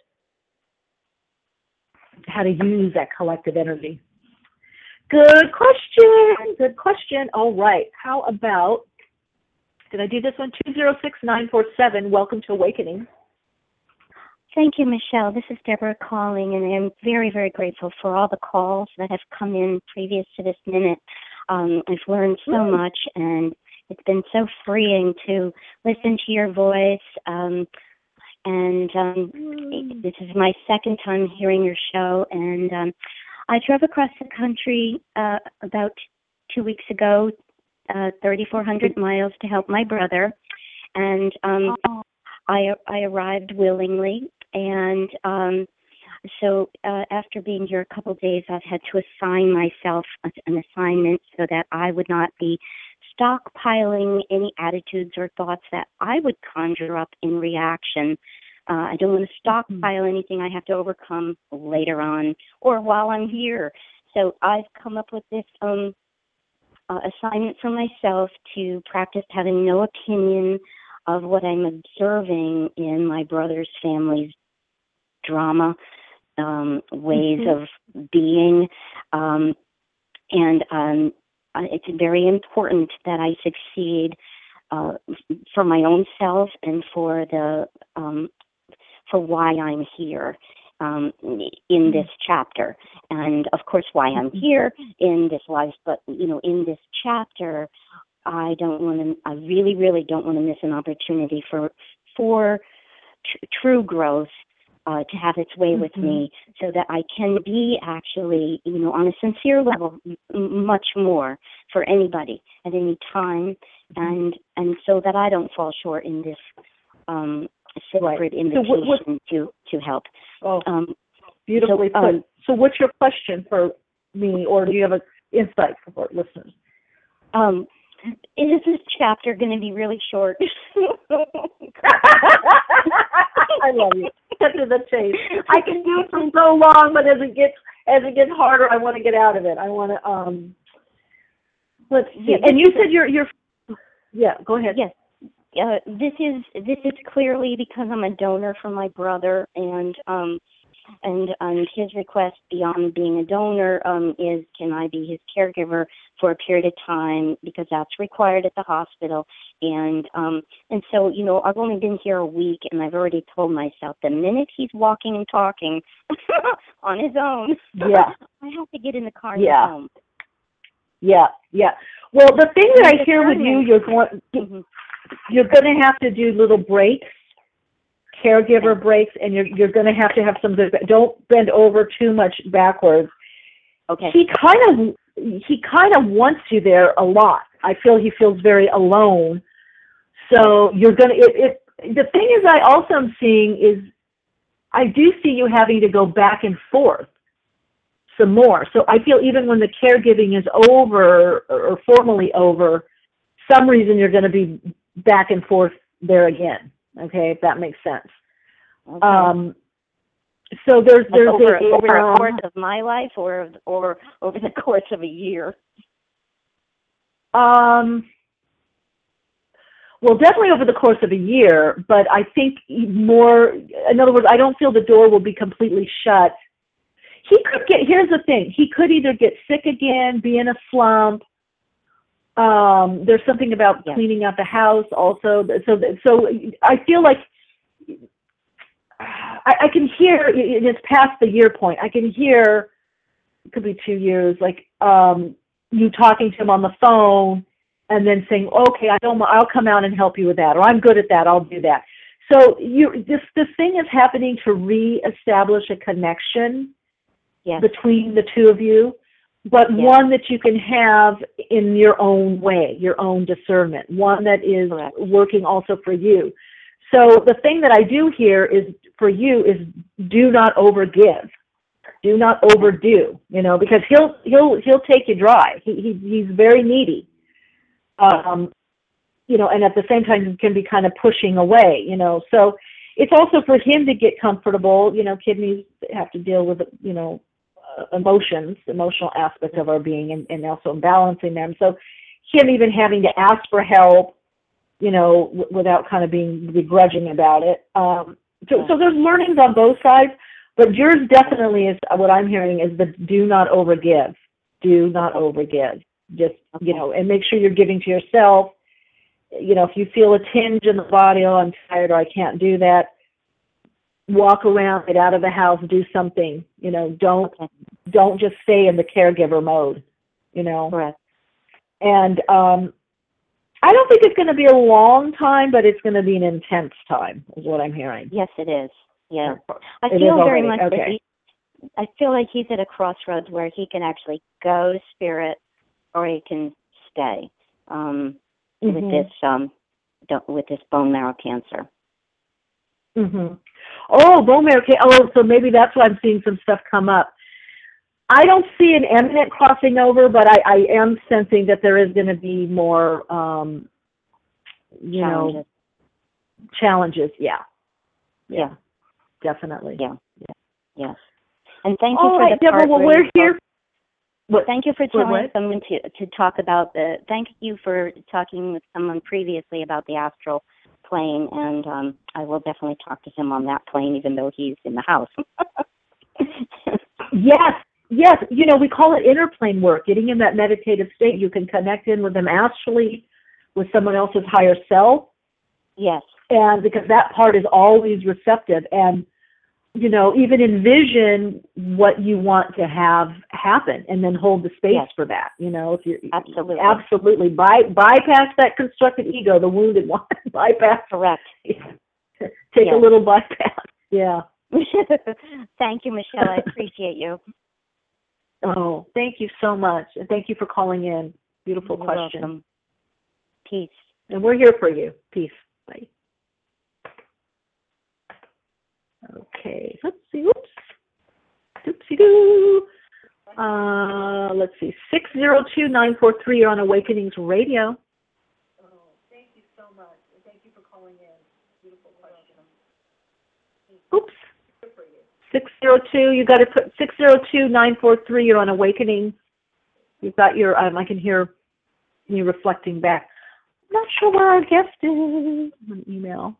how to use that collective energy. Good question. All right. How about, did I do this one? 206947. Welcome to Awakening. Thank you, Michelle. This is Deborah calling, and I'm very, very grateful for all the calls that have come in previous to this minute. I've learned so much, and it's been so freeing to listen to your voice. This is my second time hearing your show, and I drove across the country about 2 weeks ago, 3,400 miles to help my brother, and I arrived willingly. And so after being here a couple of days, I've had to assign myself an assignment so that I would not be stockpiling any attitudes or thoughts that I would conjure up in reaction. I don't want to stockpile anything I have to overcome later on or while I'm here. So I've come up with this assignment for myself to practice having no opinion of what I'm observing in my brother's family's drama, ways of being. It's very important that I succeed for my own self and for why I'm here in this chapter. And of course, why I'm here in this life, but in this chapter, I really, really don't want to miss an opportunity for true growth to have its way with me, so that I can be actually, on a sincere level, much more for anybody at any time, and so that I don't fall short in this sacred invitation to help. Oh, beautifully put. So what's your question for me, or do you have an insight for listeners? Is this chapter going to be really short? I love you. Cut to the chase. I can do it for so long, but as it gets harder, I want to get out of it. I want to let's see. Yeah, and you said you're yeah. Go ahead. Yes. This is clearly because I'm a donor for my brother, and his request beyond being a donor is, can I be his caregiver for a period of time, because that's required at the hospital. And so, I've only been here a week, and I've already told myself the minute he's walking and talking on his own, I have to get in the car and go home. Yeah. Well, the thing that I hear with you, you're going to have to do little breaks, caregiver breaks, and you're going to have some good. Don't bend over too much backwards. Okay. He kind of wants you there a lot. I feel he feels very alone. So you're going to. The thing is, I also am seeing is, I do see you having to go back and forth some more. So I feel even when the caregiving is over or formally over, some reason you're going to be back and forth there again. Okay, if that makes sense. Okay. So there's over the course of my life, or over the course of a year. Well, definitely over the course of a year, but I think more. In other words, I don't feel the door will be completely shut. Here's the thing. He could either get sick again, be in a slump. There's something about cleaning out the house also. So I feel like I can hear, it's past the year point. I can hear, it could be 2 years, like you talking to him on the phone and then saying, okay, I'll come out and help you with that, or I'm good at that, I'll do that. So this thing is happening to reestablish a connection between the two of you, but one that you can have in your own way, your own discernment, one that is working also for you. So the thing that I do here is for you is do not overgive, do not overdo, because he'll take you dry. He's very needy, and at the same time he can be kind of pushing away, So it's also for him to get comfortable. Kidneys have to deal with emotional aspects of our being, and also balancing them. So him even having to ask for help, without kind of being begrudging about it. So there's learnings on both sides, but yours definitely is, what I'm hearing is the do not overgive. Do not overgive. Just, and make sure you're giving to yourself. If you feel a tinge in the body, oh, I'm tired, or I can't do that, walk around, get out of the house, do something. Don't just stay in the caregiver mode. Correct. And I don't think it's going to be a long time, but it's going to be an intense time, is what I'm hearing. Yes, it is. Yeah, I feel very much that I feel like he's at a crossroads where he can actually go spirit, or he can stay with this bone marrow cancer. Oh, bone marrow cancer. Oh, so maybe that's why I'm seeing some stuff come up. I don't see an imminent crossing over, but I am sensing that there is going to be more, challenges. Yeah, definitely. Yeah. Yes. And thank you for the Deborah, well, we're here. Thank you for telling someone to talk about thank you for talking with someone previously about the astral plane, and I will definitely talk to him on that plane, even though he's in the house. Yes, we call it interplane work, getting in that meditative state. You can connect in with them astrally, with someone else's higher self. Yes. And because that part is always receptive, and, even envision what you want to have happen, and then hold the space for that. If you absolutely bypass that constructed ego, the wounded one, bypass. Correct. Take a little bypass. Yeah. Thank you, Michelle. I appreciate you. Oh, thank you so much. And thank you for calling in. Beautiful You're question. welcome. Peace. And we're here for you. Peace. Bye. Okay, let's see. Oops. Oopsie-doo. Let's see. 602-943, you're on Awakenings Radio. Oh, thank you so much. And thank you for calling in. Beautiful question. Oops. 602, you got to put 602-943, you're on Awakening. You've got your, I can hear you reflecting back. I'm not sure where our guest is. An email.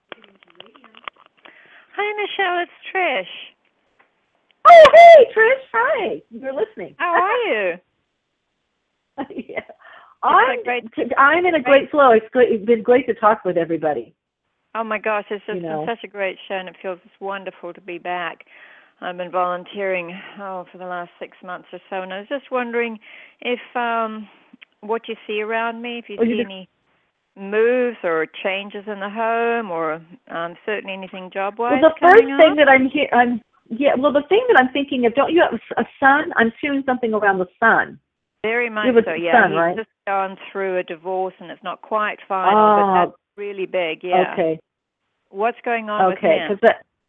Hi, Michelle. It's Trish. Oh, hey, Trish. Hi. You're listening. How are you? Yeah. I'm in a great flow. It's been great to talk with everybody. Oh, my gosh. It's just been such a great show, and it feels wonderful to be back. I've been volunteering, for the last 6 months or so, and I was just wondering if what you see around me, if you see any moves or changes in the home, or certainly anything job-wise. Well, the first thing that the thing that I'm thinking of, don't you have a son? I'm seeing something around the sun. Very much so, yeah. Son, he's right? just gone through a divorce, and it's not quite final, but that's really big, yeah. Okay. What's going on with him?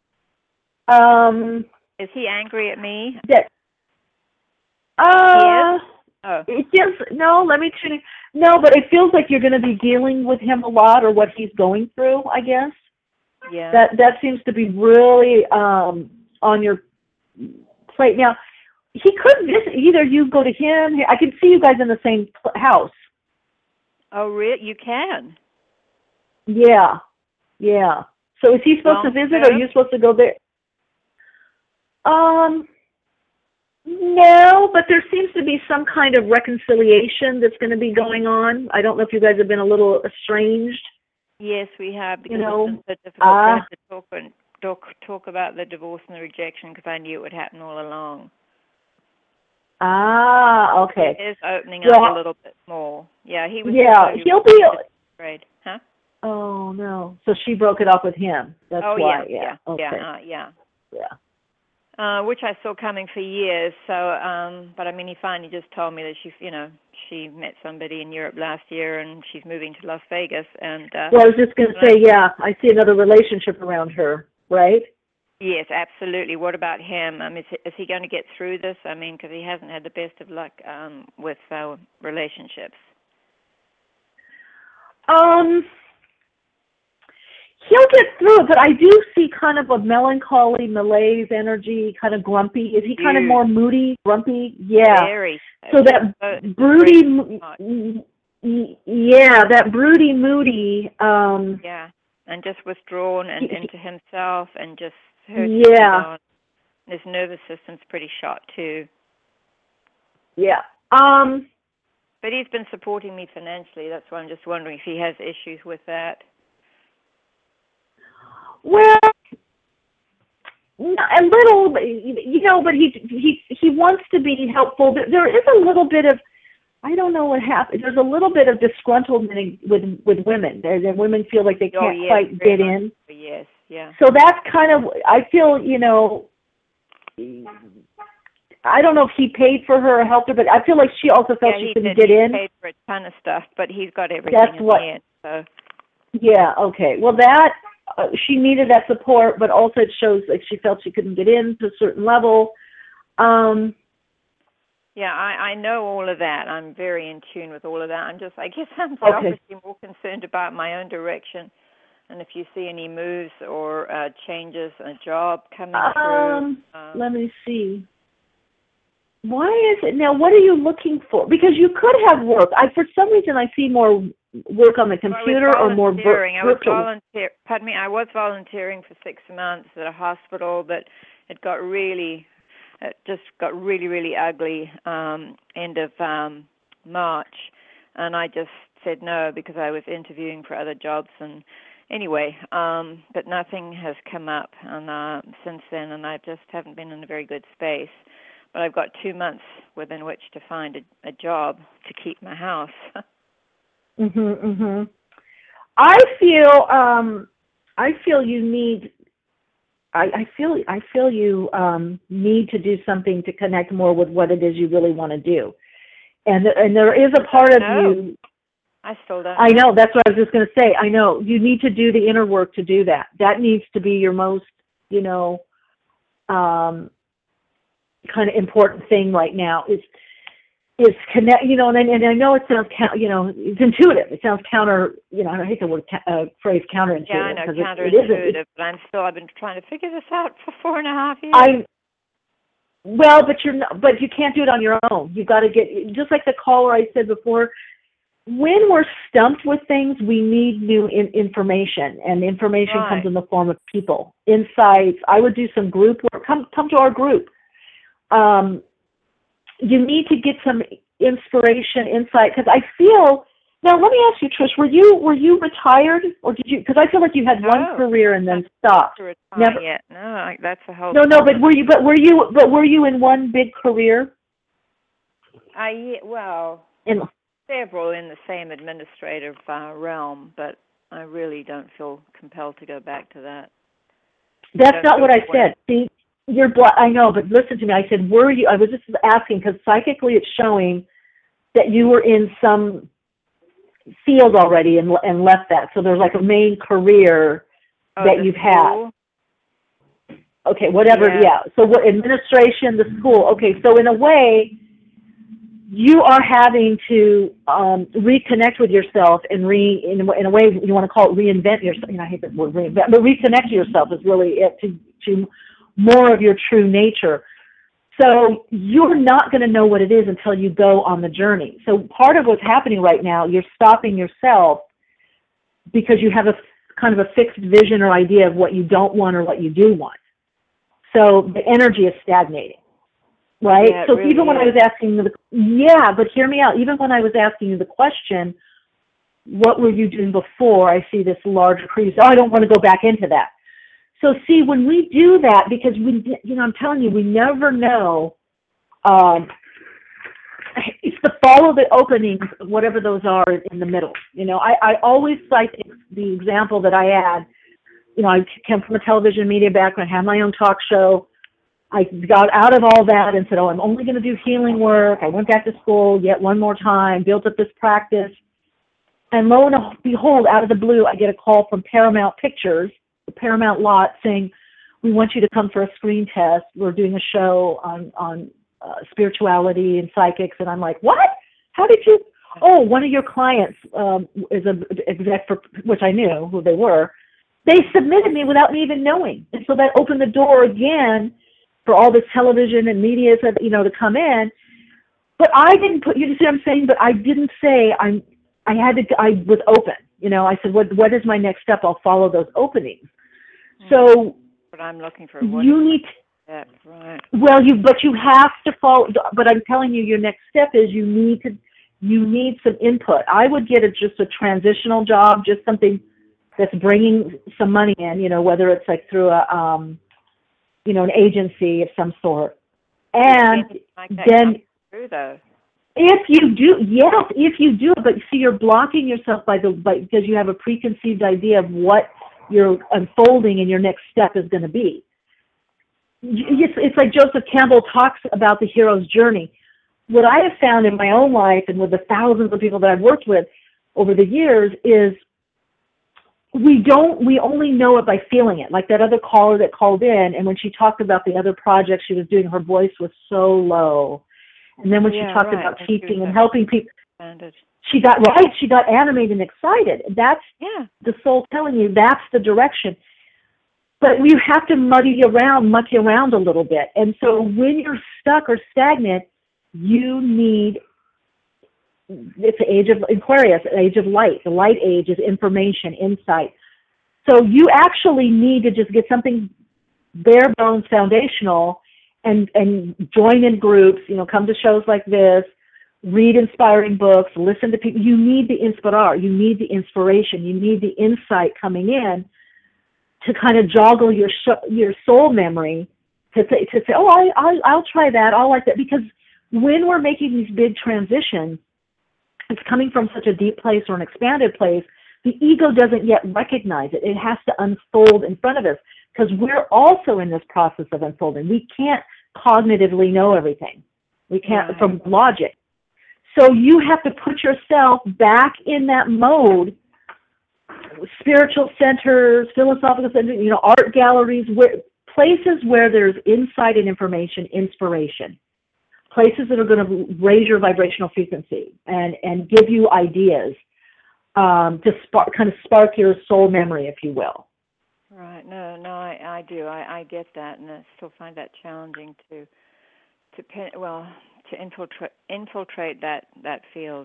Is he angry at me? Yes. He is? Oh. It feels, let me tune in. No, but it feels like you're going to be dealing with him a lot, or what he's going through, I guess. Yeah. That seems to be really on your plate. Now, he could visit, either you go to him. I can see you guys in the same house. Oh, really? You can? Yeah. Yeah. So is he supposed to visit, or are you supposed to go there? No, but there seems to be some kind of reconciliation that's going to be going on. I don't know if you guys have been a little estranged. Yes, we have, because it's been so difficult to talk about the divorce and the rejection, because I knew it would happen all along. Okay. It is opening up a little bit more. Yeah, he was. Yeah, he'll be afraid. Huh? Oh no! So she broke it off with him. That's why. Yeah. Okay. Yeah. Which I saw coming for years. So, but I mean, he finally just told me that she met somebody in Europe last year, and she's moving to Las Vegas. And well, I was just going to say, I see another relationship around her, right? Yes, absolutely. What about him? Is he going to get through this? I mean, because he hasn't had the best of luck with relationships. He'll get through it, but I do see kind of a melancholy, malaise energy, kind of grumpy. Is he kind of more moody, grumpy? Yeah. Very. So that broody, that broody, moody. Yeah, and just withdrawn and into himself, and just hurt. Yeah. His nervous system's pretty shot too. Yeah. But he's been supporting me financially. That's why I'm just wondering if he has issues with that. Well, a little, but he wants to be helpful. There is a little bit of, I don't know what happened. There's a little bit of disgruntlement with women. Women feel like they can't quite get in. Yes, yeah. So that's kind of, I feel, I don't know if he paid for her or helped her, but I feel like she also felt she couldn't get in. He paid for a ton of stuff, but he's got everything in the end. So. Yeah, okay. Well, she needed that support, but also it shows like she felt she couldn't get in to a certain level. Yeah, I know all of that. I'm very in tune with all of that. I guess I'm obviously more concerned about my own direction. And if you see any moves or changes in a job coming through. Let me see. Why is it now? What are you looking for? Because you could have work. For some reason, I see more work on the computer or more virtual. I was volunteering for 6 months at a hospital, but it just got really, really ugly end of March, and I just said no because I was interviewing for other jobs. And anyway, but nothing has come up since then, and I just haven't been in a very good space. But I've got 2 months within which to find a job to keep my house. I feel you need. I feel you need to do something to connect more with what it is you really want to do, and there is a part of you. I still don't. I know, that's what I was just going to say. I know you need to do the inner work to do that. That needs to be your most, kind of important thing right now is connect. And I know it sounds it's intuitive. It sounds counter. I hate the word phrase counterintuitive. Yeah, I know, counterintuitive. But I've been trying to figure this out for 4.5 years. But you can't do it on your own. You've got to get, just like the caller I said before. When we're stumped with things, we need new information, and information comes in the form of people, insights. I would do some group work. Come to our group. You need to get some inspiration, insight, because I feel. Now, let me ask you, Trish, were you retired, or did you? Because I feel like you had one career and then stopped. Never yet. No, that's a whole. No. But were you in one big career? Several in the same administrative realm, but I really don't feel compelled to go back to that. That's not what I said. See, I know, but listen to me. I said, were you? I was just asking because psychically it's showing that you were in some field already and left that. So there's like a main career that you've had. Okay, whatever. Yeah. So what administration, the school. Okay, so in a way, you are having to reconnect with yourself and in a way you want to call it reinvent yourself. I hate that word reinvent, but reconnect to yourself is really it, to more of your true nature. So you're not going to know what it is until you go on the journey. So part of what's happening right now, you're stopping yourself because you have a kind of a fixed vision or idea of what you don't want or what you do want. So the energy is stagnating. Right? Yeah, so really even when I was asking but hear me out. Even when I was asking you the question, what were you doing before I see this larger crease? I don't want to go back into that. So see, when we do that, because I'm telling you, we never know. It's to follow the openings, whatever those are in the middle. I always cite the example that I had. I came from a television media background, had my own talk show. I got out of all that and said, I'm only going to do healing work. I went back to school yet one more time, built up this practice. And lo and behold, out of the blue, I get a call from Paramount Pictures, the Paramount lot, saying, we want you to come for a screen test. We're doing a show on spirituality and psychics. And I'm like, what? How did you? Oh, one of your clients is an exec for, which I knew who they were. They submitted me without me even knowing. And so that opened the door again for all this television and media, to come in. But I didn't put, you see what I'm saying? But I didn't say I was open. I said, what is my next step? I'll follow those openings. So but I'm looking for you need to, right. Well, but you have to follow, but I'm telling you, your next step is you need some input. I would get just a transitional job, just something that's bringing some money in, whether it's like through an agency of some sort. And then if you do, but see, you're blocking yourself because you have a preconceived idea of what you're unfolding and your next step is going to be. It's like Joseph Campbell talks about the hero's journey. What I have found in my own life and with the thousands of people that I've worked with over the years is we only know it by feeling it. Like that other caller that called in, and when she talked about the other project she was doing, her voice was so low. And then when she talked about teaching and helping people, she got animated and excited. That's the soul telling you that's the direction. But you have to muck you around a little bit. And so when you're stuck or stagnant, you need, it's the age of Aquarius, the age of light. The light age is information, insight. So you actually need to just get something bare bones foundational and join in groups, come to shows like this, read inspiring books, listen to people. You need the inspirar, you need the inspiration, you need the insight coming in to kind of joggle your soul memory to say, I'll try that, I'll like that. Because when we're making these big transitions, it's coming from such a deep place or an expanded place, the ego doesn't yet recognize it. It has to unfold in front of us because we're also in this process of unfolding. We can't cognitively know everything. We can't from logic. So you have to put yourself back in that mode. Spiritual centers, philosophical centers, art galleries, places where there's insight and information, inspiration. Places that are going to raise your vibrational frequency and give you ideas to spark your soul memory, if you will. Right. No, I do. I get that, and I still find that challenging to infiltrate that field.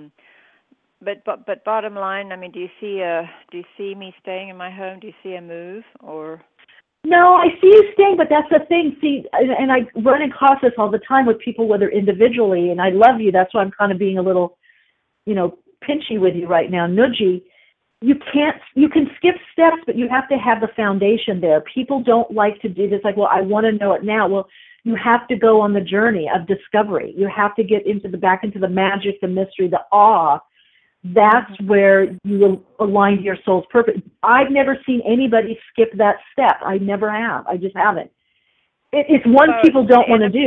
But bottom line, I mean, do you see me staying in my home? Do you see a move or? No, I see you staying, but that's the thing. See, and I run across this all the time with people, whether individually, and I love you. That's why I'm kind of being a little, pinchy with you right now, nudgy. You can skip steps, but you have to have the foundation there. People don't like to do this, like, well, I want to know it now. Well, you have to go on the journey of discovery. You have to get back into the magic, the mystery, the awe. That's where you align to your soul's purpose. I've never seen anybody skip that step. I never have. I just haven't. It's one people don't want to do.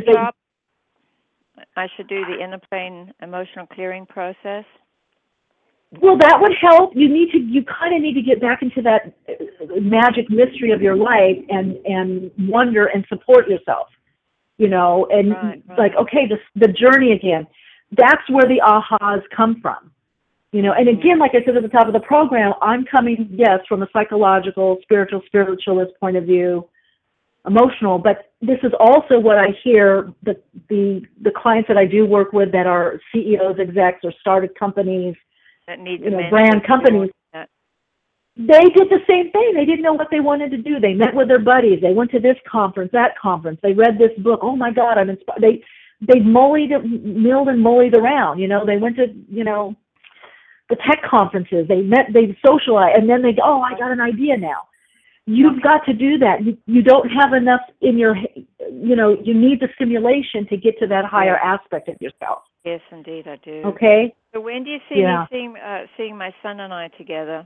I should do the inner plane emotional clearing process. Well, that would help. You kind of need to get back into that magic mystery of your life and wonder and support yourself, and right. Like, okay, the journey again. That's where the ahas come from, and again, like I said at the top of the program, I'm coming, yes, from a psychological, spiritualist point of view, emotional, but this is also what I hear the clients that I do work with that are CEOs, execs, or started companies, that need brand companies. They did the same thing. They didn't know what they wanted to do. They met with their buddies. They went to this conference, that conference. They read this book. Oh my God, I'm inspired. They milled and mollied around. They went to the tech conferences. They socialized, and then they go, oh, I got an idea now. You've got to do that. You don't have enough in your, you need the stimulation to get to that higher aspect of yourself. Yes, indeed, I do. Okay. So when do you see me seeing my son and I together?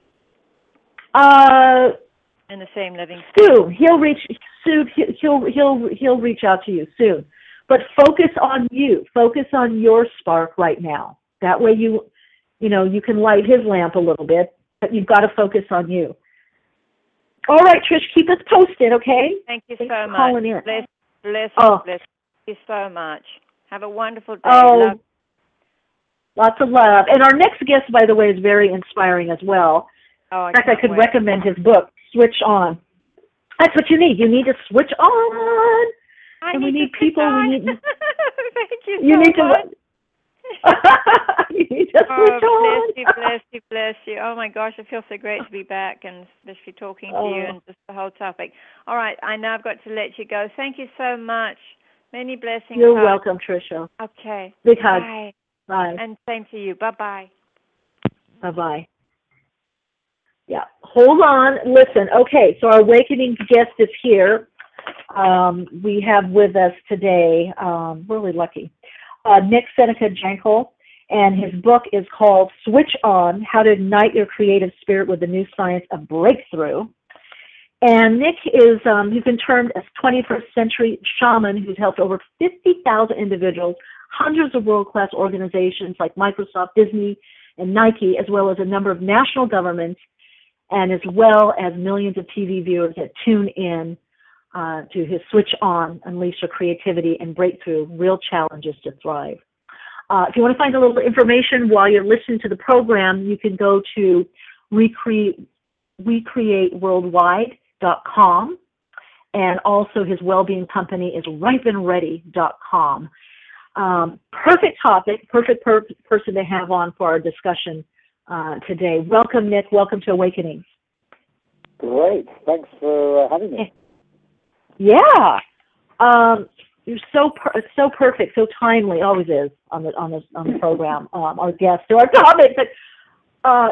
In the same living space? Soon. He'll reach out to you soon. But focus on you. Focus on your spark right now. That way you can light his lamp a little bit, but you've got to focus on you. All right, Trish, keep us posted, okay? Thank you Thanks so for much. calling in. Bless you so much. Have a wonderful day. Love. Lots of love. And our next guest, by the way, is very inspiring as well. In fact, I could recommend his book, Switch On. That's what you need. You need to switch on. And we need people. Thank you you so need much. You need to switch on. Bless you. Oh my gosh, it feels so great to be back and especially talking to you and just the whole topic. All right, I know I've got to let you go. Thank you so much. Many blessings. You're welcome, Tricia. Okay. Big hug. Bye. Bye. And same to you. Bye-bye. Bye-bye. Yeah. Hold on. Listen. Okay, so our awakening guest is here. We have with us today, really lucky, Nick Seneca-Jankel, and his book is called Switch On, How to Ignite Your Creative Spirit with the New Science of Breakthrough. And Nick is, he's been termed as 21st century shaman who's helped over 50,000 individuals, hundreds of world-class organizations like Microsoft, Disney, and Nike, as well as a number of national governments, and as well as millions of TV viewers that tune in to his Switch On, Unleash Your Creativity and Breakthrough, Real Challenges to Thrive. If you want to find a little information while you're listening to the program, you can go to recreateworldwide.com, and also his well-being company is ripeandready.com. Perfect topic, perfect person to have on for our discussion today. Welcome, Nick. Welcome to Awakenings. Great. Thanks for having me. Yeah. You're so perfect, so timely. Always is on the program. Our guest, so our topic. But I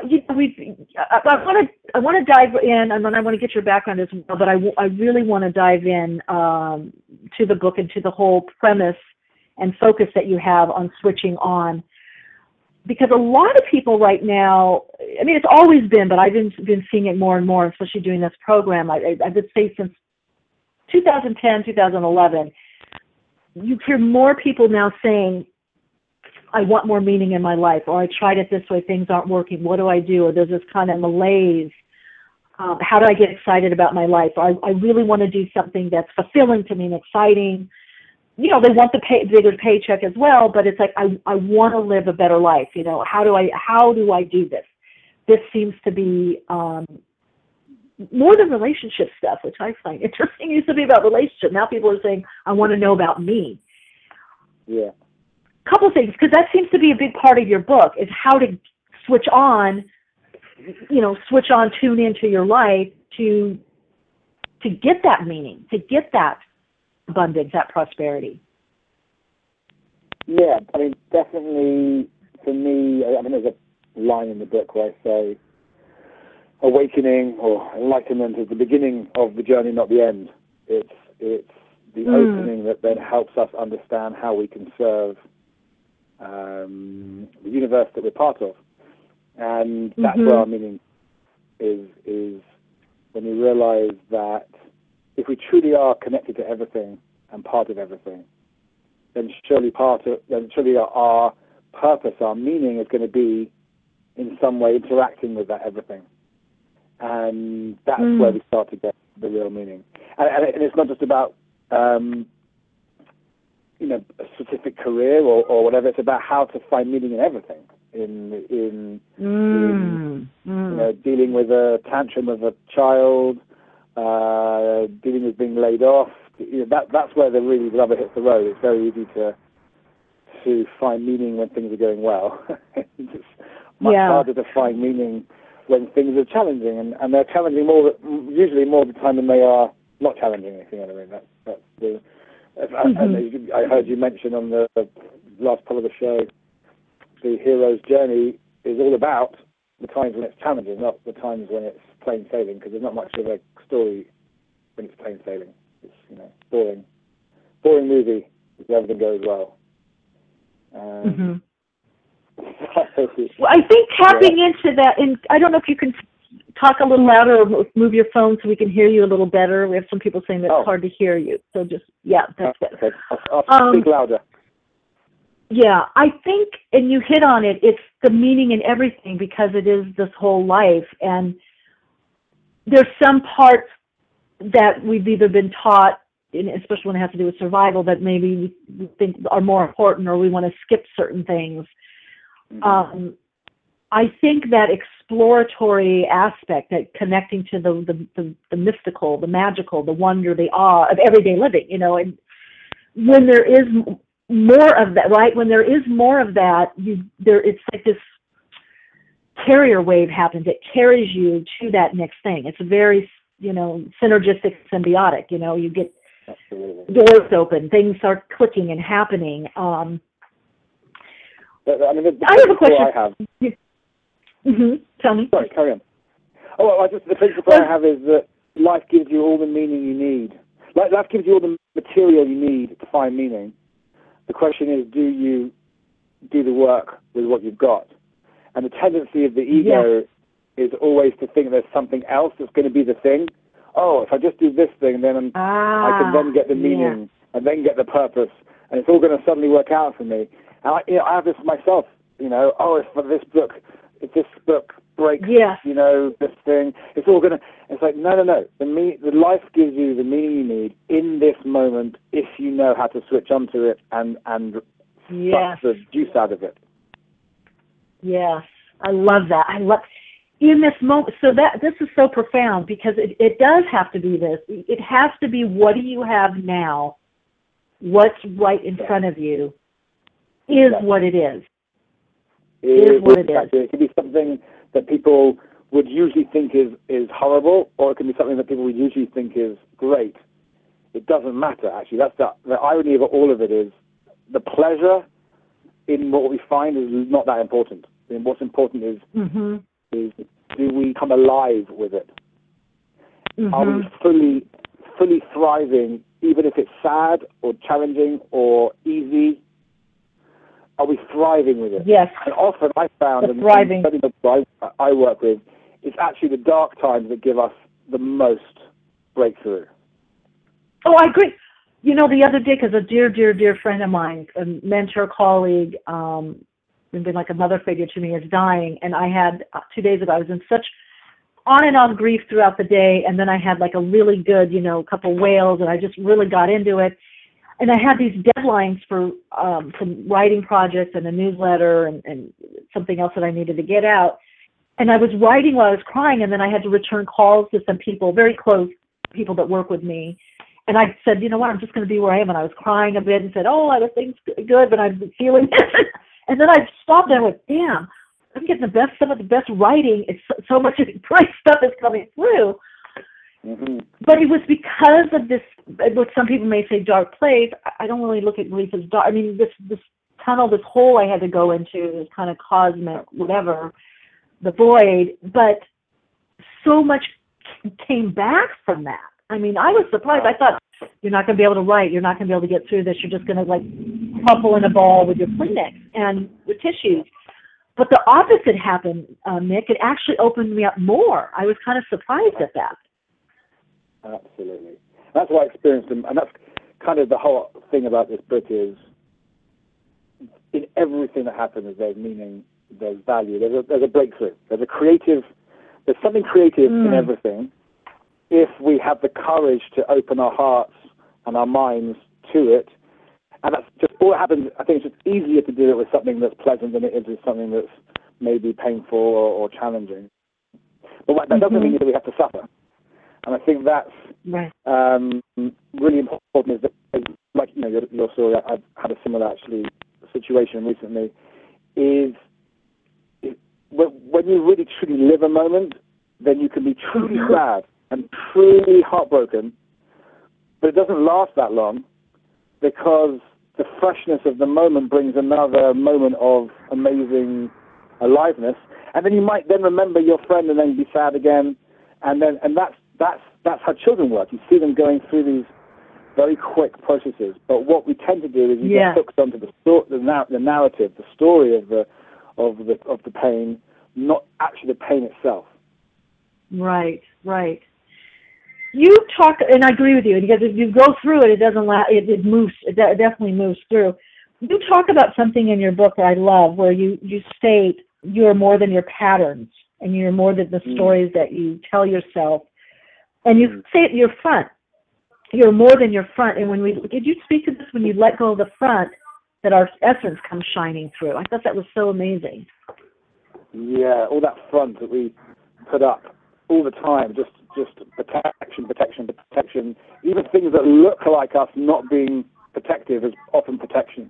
want to dive in, and then I want to get your background as well. But I really want to dive in to the book and to the whole premise and focus that you have on switching on, because a lot of people right now, I mean, it's always been, but I've been seeing it more and more, especially doing this program. I would say since 2010, 2011, you hear more people now saying, I want more meaning in my life, or I tried it this way, things aren't working, what do I do? Or there's this kind of malaise. How do I get excited about my life? Or I really want to do something that's fulfilling to me and exciting. You know, they want the bigger paycheck as well, but it's like, I want to live a better life. You know, how do I do this? This seems to be more than relationship stuff, which I find interesting. It used to be about relationship. Now people are saying, I want to know about me. Yeah. Couple things, because that seems to be a big part of your book, is how to switch on, tune into your life to get that meaning, to get that abundance, that prosperity. Yeah, I mean, definitely for me, I mean, there's a line in the book where I say, awakening or enlightenment is the beginning of the journey, not the end. It's the opening that then helps us understand how we can serve the universe that we're part of. And that's where our meaning is when we realize that if we truly are connected to everything and part of everything, then surely our purpose, our meaning is going to be in some way interacting with that everything. And that's where we start to get the real meaning. And it's not just about a specific career or whatever. It's about how to find meaning in everything. In dealing with a tantrum of a child, dealing with being laid off. That's where the rubber hits the road. It's very easy to find meaning when things are going well. It's much harder to find meaning when things are challenging, and they're challenging usually more of the time than they are not challenging. If you know what I mean. I heard you mention on the last part of the show, the hero's journey is all about the times when it's challenging, not the times when it's plain sailing, because there's not much of a story when it's plain sailing. It's boring movie if everything goes well. Well, I think tapping into that, and I don't know if you can talk a little louder or move your phone so we can hear you a little better. We have some people saying that it's hard to hear you. So that's it. Okay. I'll speak louder. Yeah, I think, and you hit on it, it's the meaning in everything, because it is this whole life. And there's some parts that we've either been taught, especially when it has to do with survival, that maybe we think are more important, or we want to skip certain things. I think that exploratory aspect, that connecting to the mystical, the magical, the wonder, the awe of everyday living, and when there is more of that, right? When there is more of that, it's like this carrier wave happens. It carries you to that next thing. It's a very, synergistic, symbiotic. You get doors open, things start clicking and happening. I have a question. Tell me. Sorry, carry on. The principle I have is that life gives you all the meaning you need. Life gives you all the material you need to find meaning. The question is, do you do the work with what you've got? And the tendency of the ego is always to think there's something else that's going to be the thing. Oh, if I just do this thing, then I can then get the meaning and then get the purpose, and it's all going to suddenly work out for me. And I have this myself. If this book breaks, this thing, it's all going to. It's like no. The life gives you the meaning you need in this moment if you know how to switch onto it and suck the juice out of it. Yes, I love that. In this moment, so this is so profound, because it does have to be this. It has to be, what do you have now? What's right in front of you is what it is. Is what it is. It could be something that people would usually think is horrible, or it can be something that people would usually think is great. It doesn't matter, actually. That's the irony of all of it is the pleasure in what we find is not that important. I mean, what's important is do we come alive with it? Are we fully thriving, even if it's sad or challenging or easy? Are we thriving with it? Yes. And often I found, and thriving. the people I work with, it's actually the dark times that give us the most breakthrough. Oh, I agree. You know, the other day, because a dear, dear, dear friend of mine, a mentor, colleague, been like a mother figure to me, is dying. And I had, 2 days ago, I was in such on and on grief throughout the day. And then I had like a really good, couple whales, and I just really got into it. And I had these deadlines for some writing projects and a newsletter and something else that I needed to get out. And I was writing while I was crying, and then I had to return calls to some people, very close people that work with me. And I said, you know what, I'm just going to be where I am. And I was crying a bit and said, oh, everything's good, but I'm feeling it. And then I stopped and I went, damn, I'm getting some of the best writing. It's so much great stuff is coming through. Mm-hmm. But it was because of this, what some people may say dark place. I don't really look at grief as dark. I mean, this tunnel, this hole I had to go into, this kind of cosmic, whatever, the void. But so much came back from that. I mean, I was surprised. I thought, you're not going to be able to write. You're not going to be able to get through this. You're just going to, like, crumple in a ball with your Kleenex and with tissues. But the opposite happened, Nick. It actually opened me up more. I was kind of surprised at that. Absolutely. That's what I experienced, and that's kind of the whole thing about this book is in everything that happens, there's meaning, there's value, there's a breakthrough, there's something creative in everything if we have the courage to open our hearts and our minds to it. And that's just all that happens. I think it's just easier to do it with something that's pleasant than it is with something that's maybe painful or challenging. But that doesn't mean that we have to suffer. And I think that's right. Really important. Is that, like your story, I've had a similar actually situation recently. Is when you really truly live a moment, then you can be truly sad and truly heartbroken, but it doesn't last that long because the freshness of the moment brings another moment of amazing aliveness, and then you might then remember your friend and then be sad again, and that's how children work. You see them going through these very quick processes, but what we tend to do is you get hooked onto the narrative, the story of the pain, not actually the pain itself. Right. You talk, and I agree with you, because if you go through it, it doesn't last. It moves. It definitely moves through. You talk about something in your book that I love, where you state you are more than your patterns, and you're more than the stories that you tell yourself. And you say at your front, you're more than your front. And did you speak to this when you let go of the front, that our essence comes shining through? I thought that was so amazing. Yeah, all that front that we put up all the time, just protection. Even things that look like us not being protective is often protection.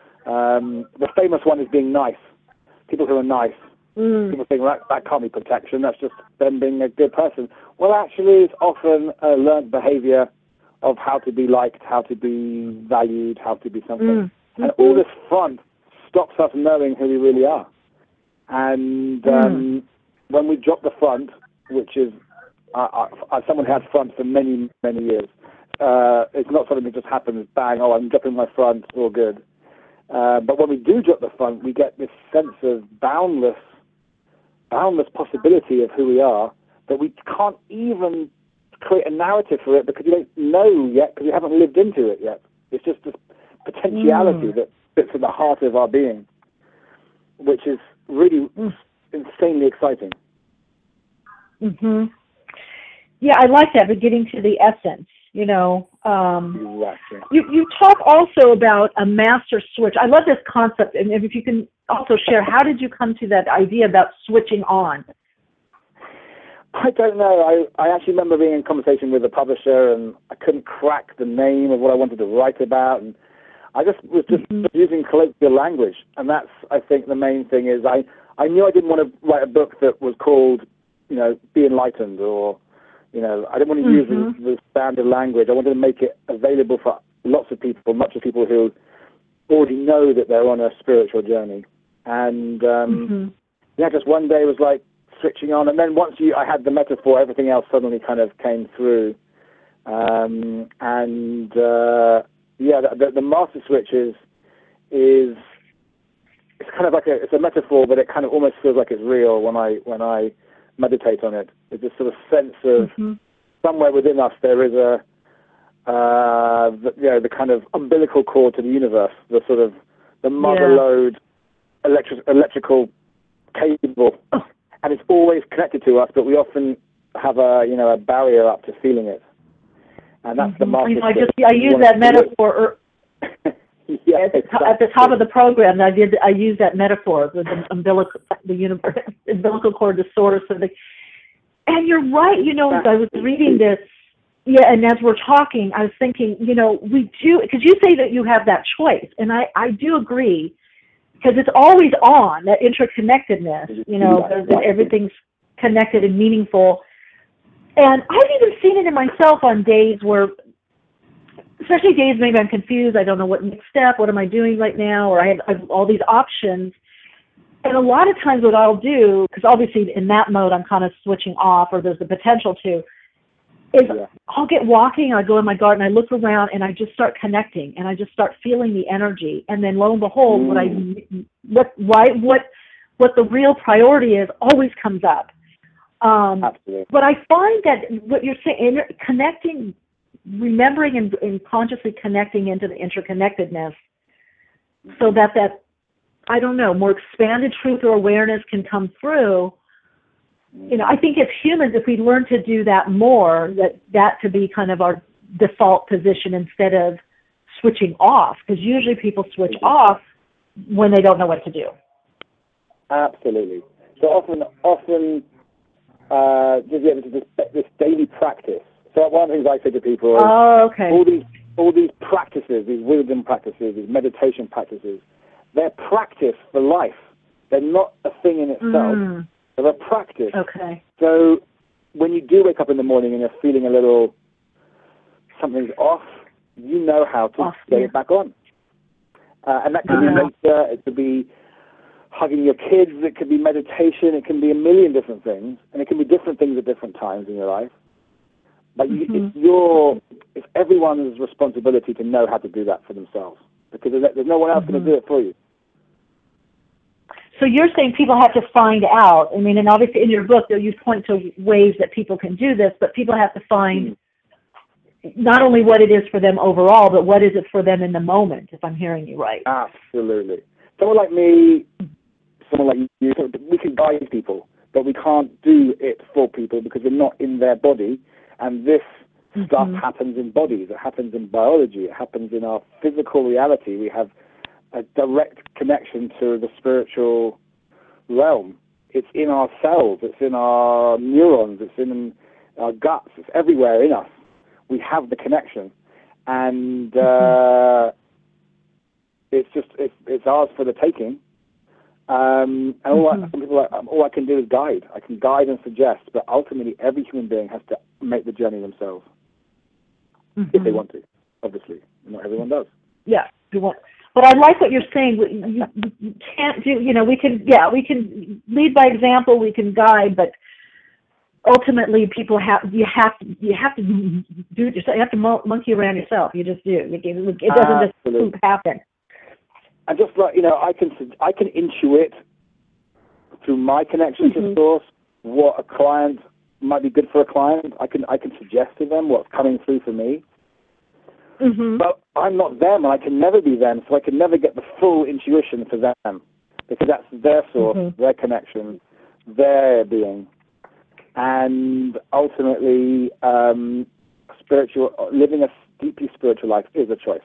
The famous one is being nice. People who are nice. People think, that can't be protection. That's just them being a good person. Well, actually, it's often a learned behavior of how to be liked, how to be valued, how to be something. And all this front stops us knowing who we really are. And when we drop the front, which is someone who had front for many, many years, it's not something that just happens, bang, I'm dropping my front, all good. But when we do drop the front, we get this sense of boundless possibility of who we are, that we can't even create a narrative for it because you don't know yet, because you haven't lived into it yet. It's just this potentiality that sits at the heart of our being, which is really insanely exciting. Yeah, I like that, but getting to the essence, Exactly. You talk also about a master switch. I love this concept, and if you can also share, how did you come to that idea about switching on? I don't know. I actually remember being in conversation with a publisher, and I couldn't crack the name of what I wanted to write about, and I just was using colloquial language, and that's, I think, the main thing is I knew I didn't want to write a book that was called, Be Enlightened, or, I didn't want to use the standard language. I wanted to make it available for lots of people, not just people who already know that they're on a spiritual journey. And, just one day was like switching on, and then once I had the metaphor, everything else suddenly kind of came through. The master switch is it's kind of like it's a metaphor, but it kind of almost feels like it's real when I meditate on it. It's this sort of sense of somewhere within us there is the kind of umbilical cord to the universe, the sort of the mother lode electrical cable, and it's always connected to us, but we often have a barrier up to feeling it, and that's the master. I use that metaphor. At the top of the program, I used that metaphor with the umbilical cord to source. And you're right. As I was reading this, and as we're talking, I was thinking, we do, because you say that you have that choice, and I do agree, because it's always on, that interconnectedness. That everything's connected and meaningful. And I've even seen it in myself on days where, especially days maybe I'm confused, I don't know what next step, what am I doing right now, or I have all these options. And a lot of times what I'll do, because obviously in that mode I'm kind of switching off, or there's the potential to, is I'll get walking, I go in my garden, I look around, and I just start connecting, and I just start feeling the energy. And then lo and behold, what the real priority is always comes up. Absolutely. But I find that what you're saying, connecting, remembering and consciously connecting into the interconnectedness, so that I don't know, more expanded truth or awareness can come through. I think as humans, if we learn to do that more, that to be kind of our default position instead of switching off, because usually people switch off when they don't know what to do. Absolutely. So often this daily practice. So one of the things I say to people is, all these practices, these wisdom practices, these meditation practices, they're practice for life. They're not a thing in itself. They're a practice. Okay. So when you do wake up in the morning and you're feeling a little, something's off, you know how to get it back on. And that could be nature, it could be hugging your kids, it could be meditation, it can be a million different things, and it can be different things at different times in your life. But it's everyone's responsibility to know how to do that for themselves, because there's no one else going to do it for you. So you're saying people have to find out. I mean, and obviously in your book, you point to ways that people can do this, but people have to find not only what it is for them overall, but what is it for them in the moment, if I'm hearing you right. Absolutely. Someone like me, someone like you, we can guide people, but we can't do it for people because we're not in their body. And this stuff happens in bodies. It happens in biology. It happens in our physical reality. We have a direct connection to the spiritual realm. It's in our cells. It's in our neurons. It's in our guts. It's everywhere in us. We have the connection. And it's ours for the taking. And all I can do is guide. I can guide and suggest, but ultimately every human being has to make the journey themselves, if they want to. Obviously, not everyone does. Yeah, but I like what you're saying. You can't do. We can lead by example. We can guide, but ultimately, you have to do it yourself. You have to monkey around yourself. You just do. It doesn't just happen. And just like, I can intuit through my connection to source what a client might be good for a client. I can suggest to them what's coming through for me. But I'm not them, and I can never be them, so I can never get the full intuition for them, because that's their source, their connection, their being. And ultimately, living a deeply spiritual life is a choice.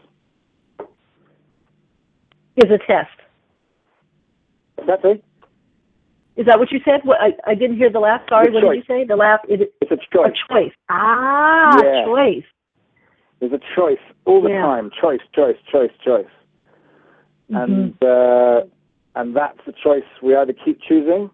Is a test. That's it. Is that what you said? I didn't hear the last. Sorry, what did you say? The last. It's a choice. A choice. Choice. There's a choice all the time. Choice. And that's the choice. We either keep choosing,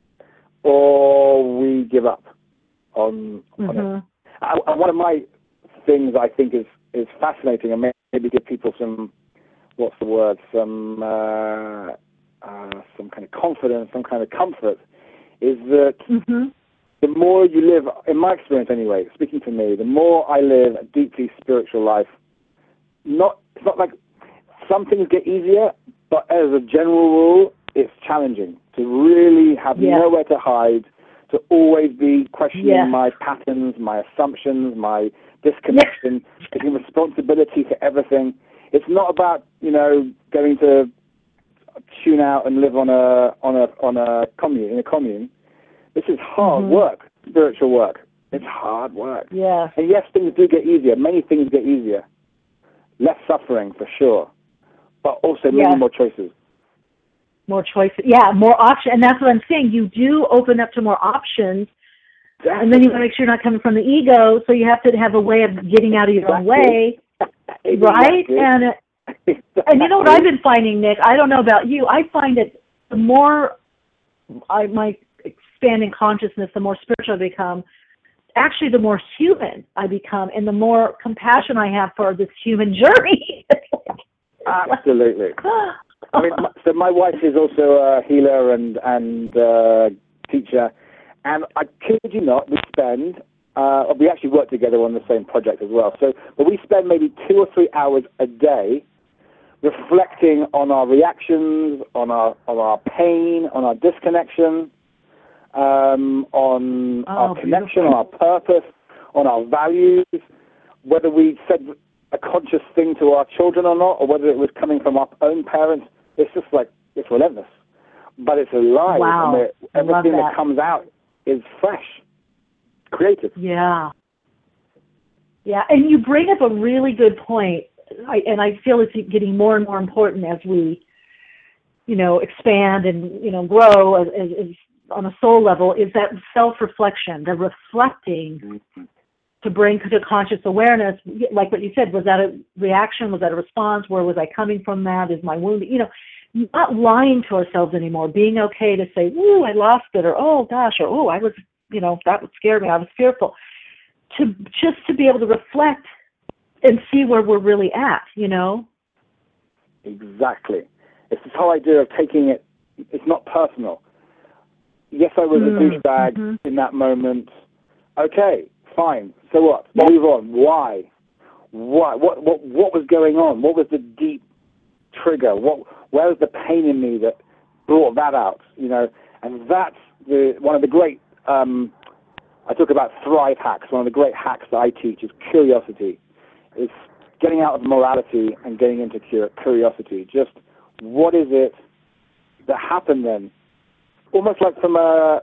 or we give up on it. And one of my things I think is fascinating, and maybe give people some. What's the word? Some kind of confidence, some kind of comfort, is that the more you live, in my experience anyway, speaking for me, the more I live a deeply spiritual life, it's not like some things get easier, But as a general rule, it's challenging to really have nowhere to hide, to always be questioning my patterns, my assumptions, my disconnection, taking responsibility for everything. It's not about, going to tune out and live on a commune. This is hard work, spiritual work. It's hard work. Yeah. And yes, things do get easier. Many things get easier. Less suffering for sure, but also many more choices. More choices. Yeah, more options. And that's what I'm saying. You do open up to more options. Exactly. And then you want to make sure you're not coming from the ego, so you have to have a way of getting out of your own way. Right? And you know what I've been finding, Nick? I don't know about you. I find it the more my expanding consciousness, the more spiritual I become, actually the more human I become and the more compassion I have for this human journey. Absolutely. I mean, so my wife is also a healer and teacher, and I kid you not, we actually work together on the same project as well. But we spend maybe 2 or 3 hours a day reflecting on our reactions, on our pain, on our disconnection, on our connection, on our purpose, on our values, whether we said a conscious thing to our children or not, or whether it was coming from our own parents. It's just like, it's relentless. But it's alive. Wow. And everything that comes out is fresh, creative. Yeah. Yeah, and you bring up a really good point, and I feel it's getting more and more important as we, expand and, grow as on a soul level, is that self-reflection, the reflecting to bring to conscious awareness, like what you said. Was that a reaction? Was that a response? Where was I coming from that? Is my wound, not lying to ourselves anymore, being okay to say, ooh, I lost it, or oh gosh, or oh, I was, that would scare me, I was fearful. Just to be able to reflect and see where we're really at, Exactly. It's this whole idea of taking it, it's not personal. Yes, I was a douchebag in that moment. Okay, fine. So what? Move on. Why? What was going on? What was the deep trigger? Where was the pain in me that brought that out? And that's one of the great. I talk about thrive hacks. One of the great hacks that I teach is curiosity. It's getting out of morality and getting into curiosity. Just what is it that happened then? Almost like from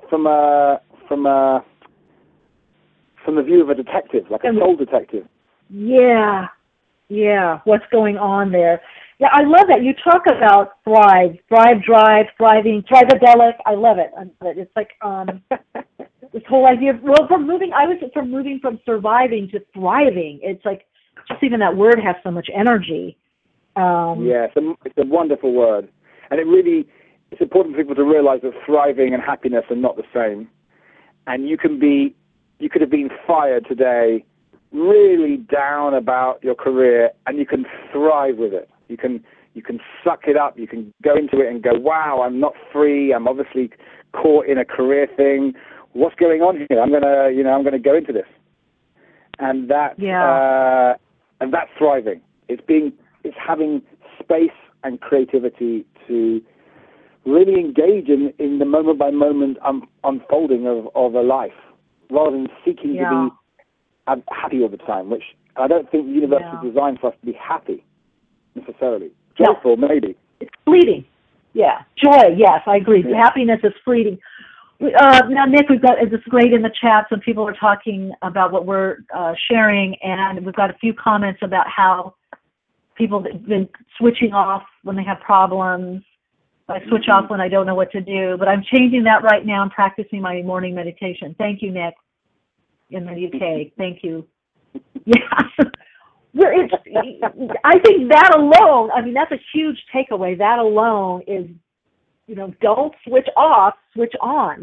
the view of a detective, like a soul detective. Yeah. What's going on there? Yeah, I love that. You talk about thrive, drive, thriving, thrivedelic. I love it. It's like this whole idea of, from moving from surviving to thriving. It's like, just even that word has so much energy. It's a wonderful word. And it's important for people to realize that thriving and happiness are not the same. And you could have been fired today, really down about your career, and you can thrive with it. You can suck it up. You can go into it and go, wow, I'm not free. I'm obviously caught in a career thing. What's going on here? I'm gonna go into this. And that's thriving. It's having space and creativity to really engage in the moment by moment unfolding of a life, rather than seeking to be happy all the time, which I don't think the universe is designed for us to be happy necessarily. Joyful, maybe. It's fleeting. Yeah. Joy, yes, I agree. Yeah. Happiness is fleeting. Now, Nick, it's great in the chat. Some people are talking about what we're sharing, and we've got a few comments about how people have been switching off when they have problems. I switch off when I don't know what to do, but I'm changing that right now and practicing my morning meditation. Thank you, Nick, in the UK. Thank you. Yeah. I think that alone, that's a huge takeaway. That alone is, don't switch off, switch on.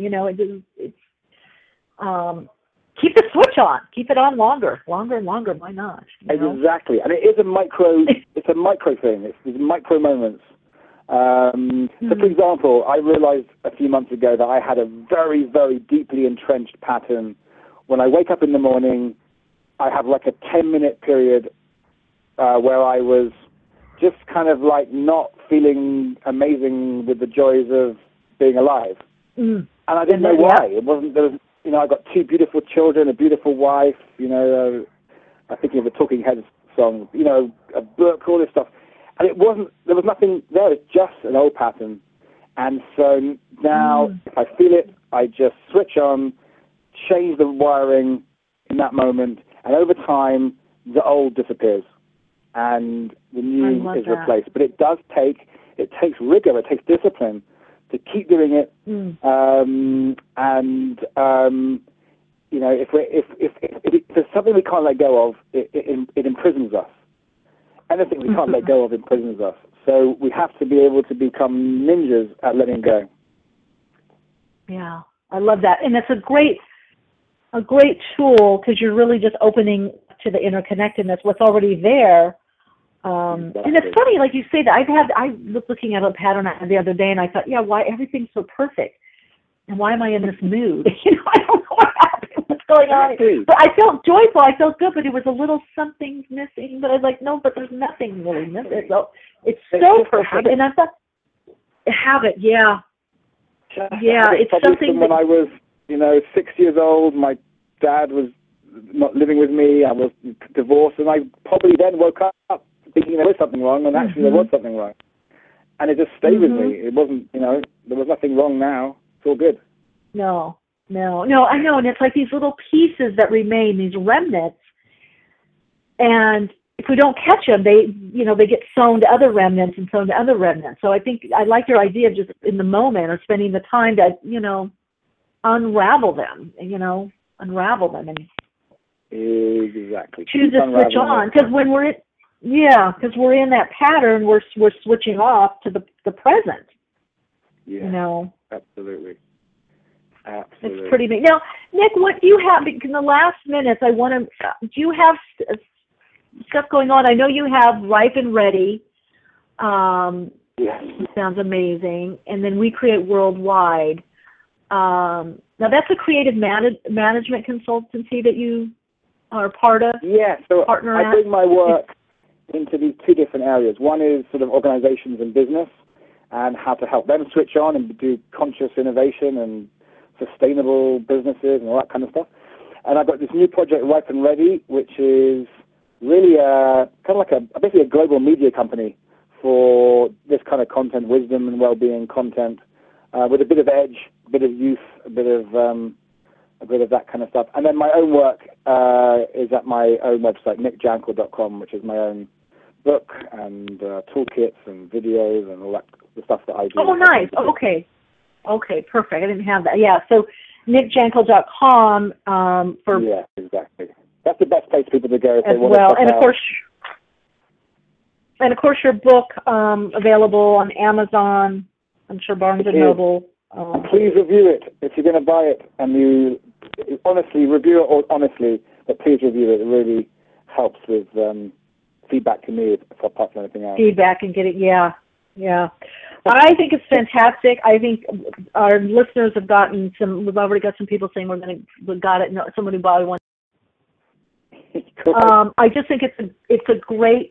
Keep the switch on. Keep it on longer and longer. Why not? Exactly. And it is a micro thing. It's micro moments. So, for example, I realized a few months ago that I had a very, very deeply entrenched pattern. When I wake up in the morning, I have like a 10-minute period where I was just kind of like not feeling amazing with the joys of being alive. And I didn't know why. It wasn't, there was, you know, I got 2 beautiful children, a beautiful wife, you know, I'm thinking of the Talking Heads song, you know, a book, all this stuff. And it wasn't, there was nothing there, it's just an old pattern. And so now, if I feel it, I just switch on, change the wiring in that moment, and over time, the old disappears and the new is replaced. But it takes rigor, it takes discipline to keep doing it. You know, if there's something we can't let go of, it imprisons us. Anything we can't let go of imprisons us. So we have to be able to become ninjas at letting go. Yeah, I love that. And it's a great tool, because you're really just opening to the interconnectedness, what's already there. And it's funny, like you say, that I was looking at a pattern the other day, and I thought, yeah, why everything's so perfect? And why am I in this mood? You know, I don't know what happened, what's going on. But I felt joyful, I felt good, but it was a little something missing. But I was like, no, but there's nothing really missing. So it's so perfect. And I thought, habit, yeah. It's something when I was, you know, 6 years old, my dad was not living with me, I was divorced, and I probably then woke up thinking there was something wrong, and actually there was something wrong. And it just stayed with me. It wasn't, you know, there was nothing wrong now. It's all good. No, I know, and it's like these little pieces that remain, these remnants, and if we don't catch them, they get sewn to other remnants and sewn to other remnants. So I think I like your idea of just in the moment, or spending the time to, you know, unravel them, and exactly choose to switch on. Because when we're in that pattern, we're switching off to the present. Yeah, you know, absolutely. It's pretty big. Now, Nick, what do you have in the last minutes? Do you have stuff going on? I know you have Ripe and Ready. Yes. Sounds amazing. And then We Create Worldwide. Now, that's a creative management consultancy that you are part of? Yeah, so I bring my work into these 2 different areas. One is sort of organizations and business, and how to help them switch on and do conscious innovation and sustainable businesses and all that kind of stuff. And I've got this new project, Ripe and Ready, which is really kind of like basically a global media company for this kind of content, wisdom and well-being content, with a bit of edge, a bit of youth, a bit of that kind of stuff. And then my own work is at my own website, nickjankel.com, which is my own book and toolkits and videos and all that, the stuff that I do. Oh, nice. Okay, perfect. I didn't have that. Yeah, so nickjankel.com for... Yeah, exactly. That's the best place for people to go if they want to check out. And of course, your book available on Amazon. I'm sure Barnes & Noble. Please review it if you're going to buy it, and you honestly review it, honestly, but please review it. It really helps with feedback to me apart from anything else. Feedback and get it, yeah. I think it's fantastic. I think our listeners have gotten some. We've already got some people saying we got it. No, someone who bought one. I just think it's a great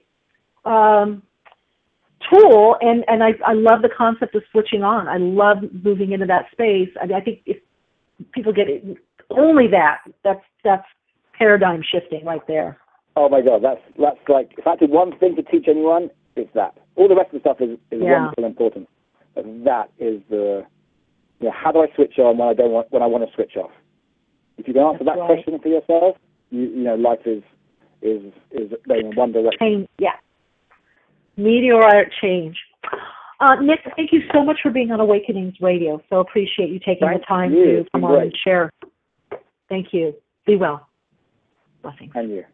tool, and I love the concept of switching on. I love moving into that space. I think if people get it, only that's paradigm shifting right there. Oh my God, that's like, if I did one thing to teach anyone, it's that. All the rest of the stuff is wonderful and important, but that is how do I switch on when I want to switch off? If you can answer that question for yourself, you know life is going in one direction. Yeah. Meteoric change. Nick, thank you so much for being on Awakenings Radio. So appreciate you taking the time to come on and share. Thank you. Be well. Blessings. And you.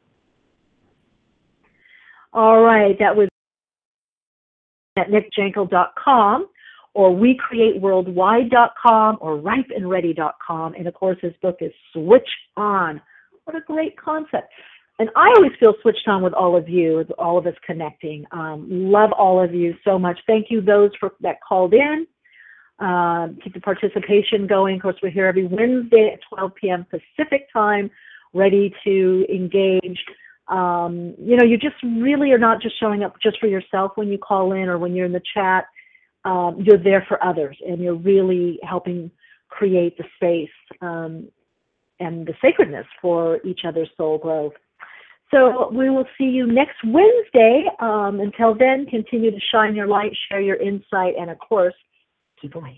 All right. That was at nickjankel.com or WeCreateWorldwide.com or RipeandReady.com. And of course, his book is Switch On. What a great concept. And I always feel switched on with all of you, all of us connecting. Love all of you so much. Thank you those that called in. Keep the participation going. Of course, we're here every Wednesday at 12 p.m. Pacific time, ready to engage You just really are not just showing up just for yourself when you call in or when you're in the chat. You're there for others, and you're really helping create the space and the sacredness for each other's soul growth. So we will see you next Wednesday. Until then, continue to shine your light, share your insight, and of course, keep awake.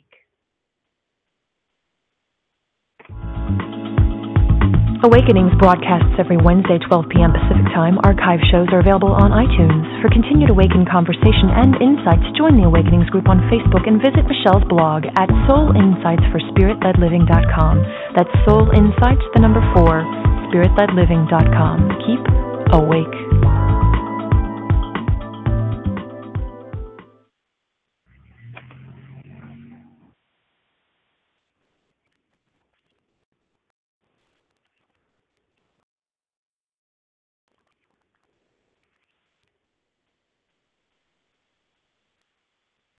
Awakenings broadcasts every Wednesday, 12 p.m. Pacific Time. Archive shows are available on iTunes. For continued Awaken conversation and insights, join the Awakenings group on Facebook and visit Michelle's blog at soulinsightsforspiritledliving.com. That's Soul Insights, the number 4, spiritledliving.com. Keep awake.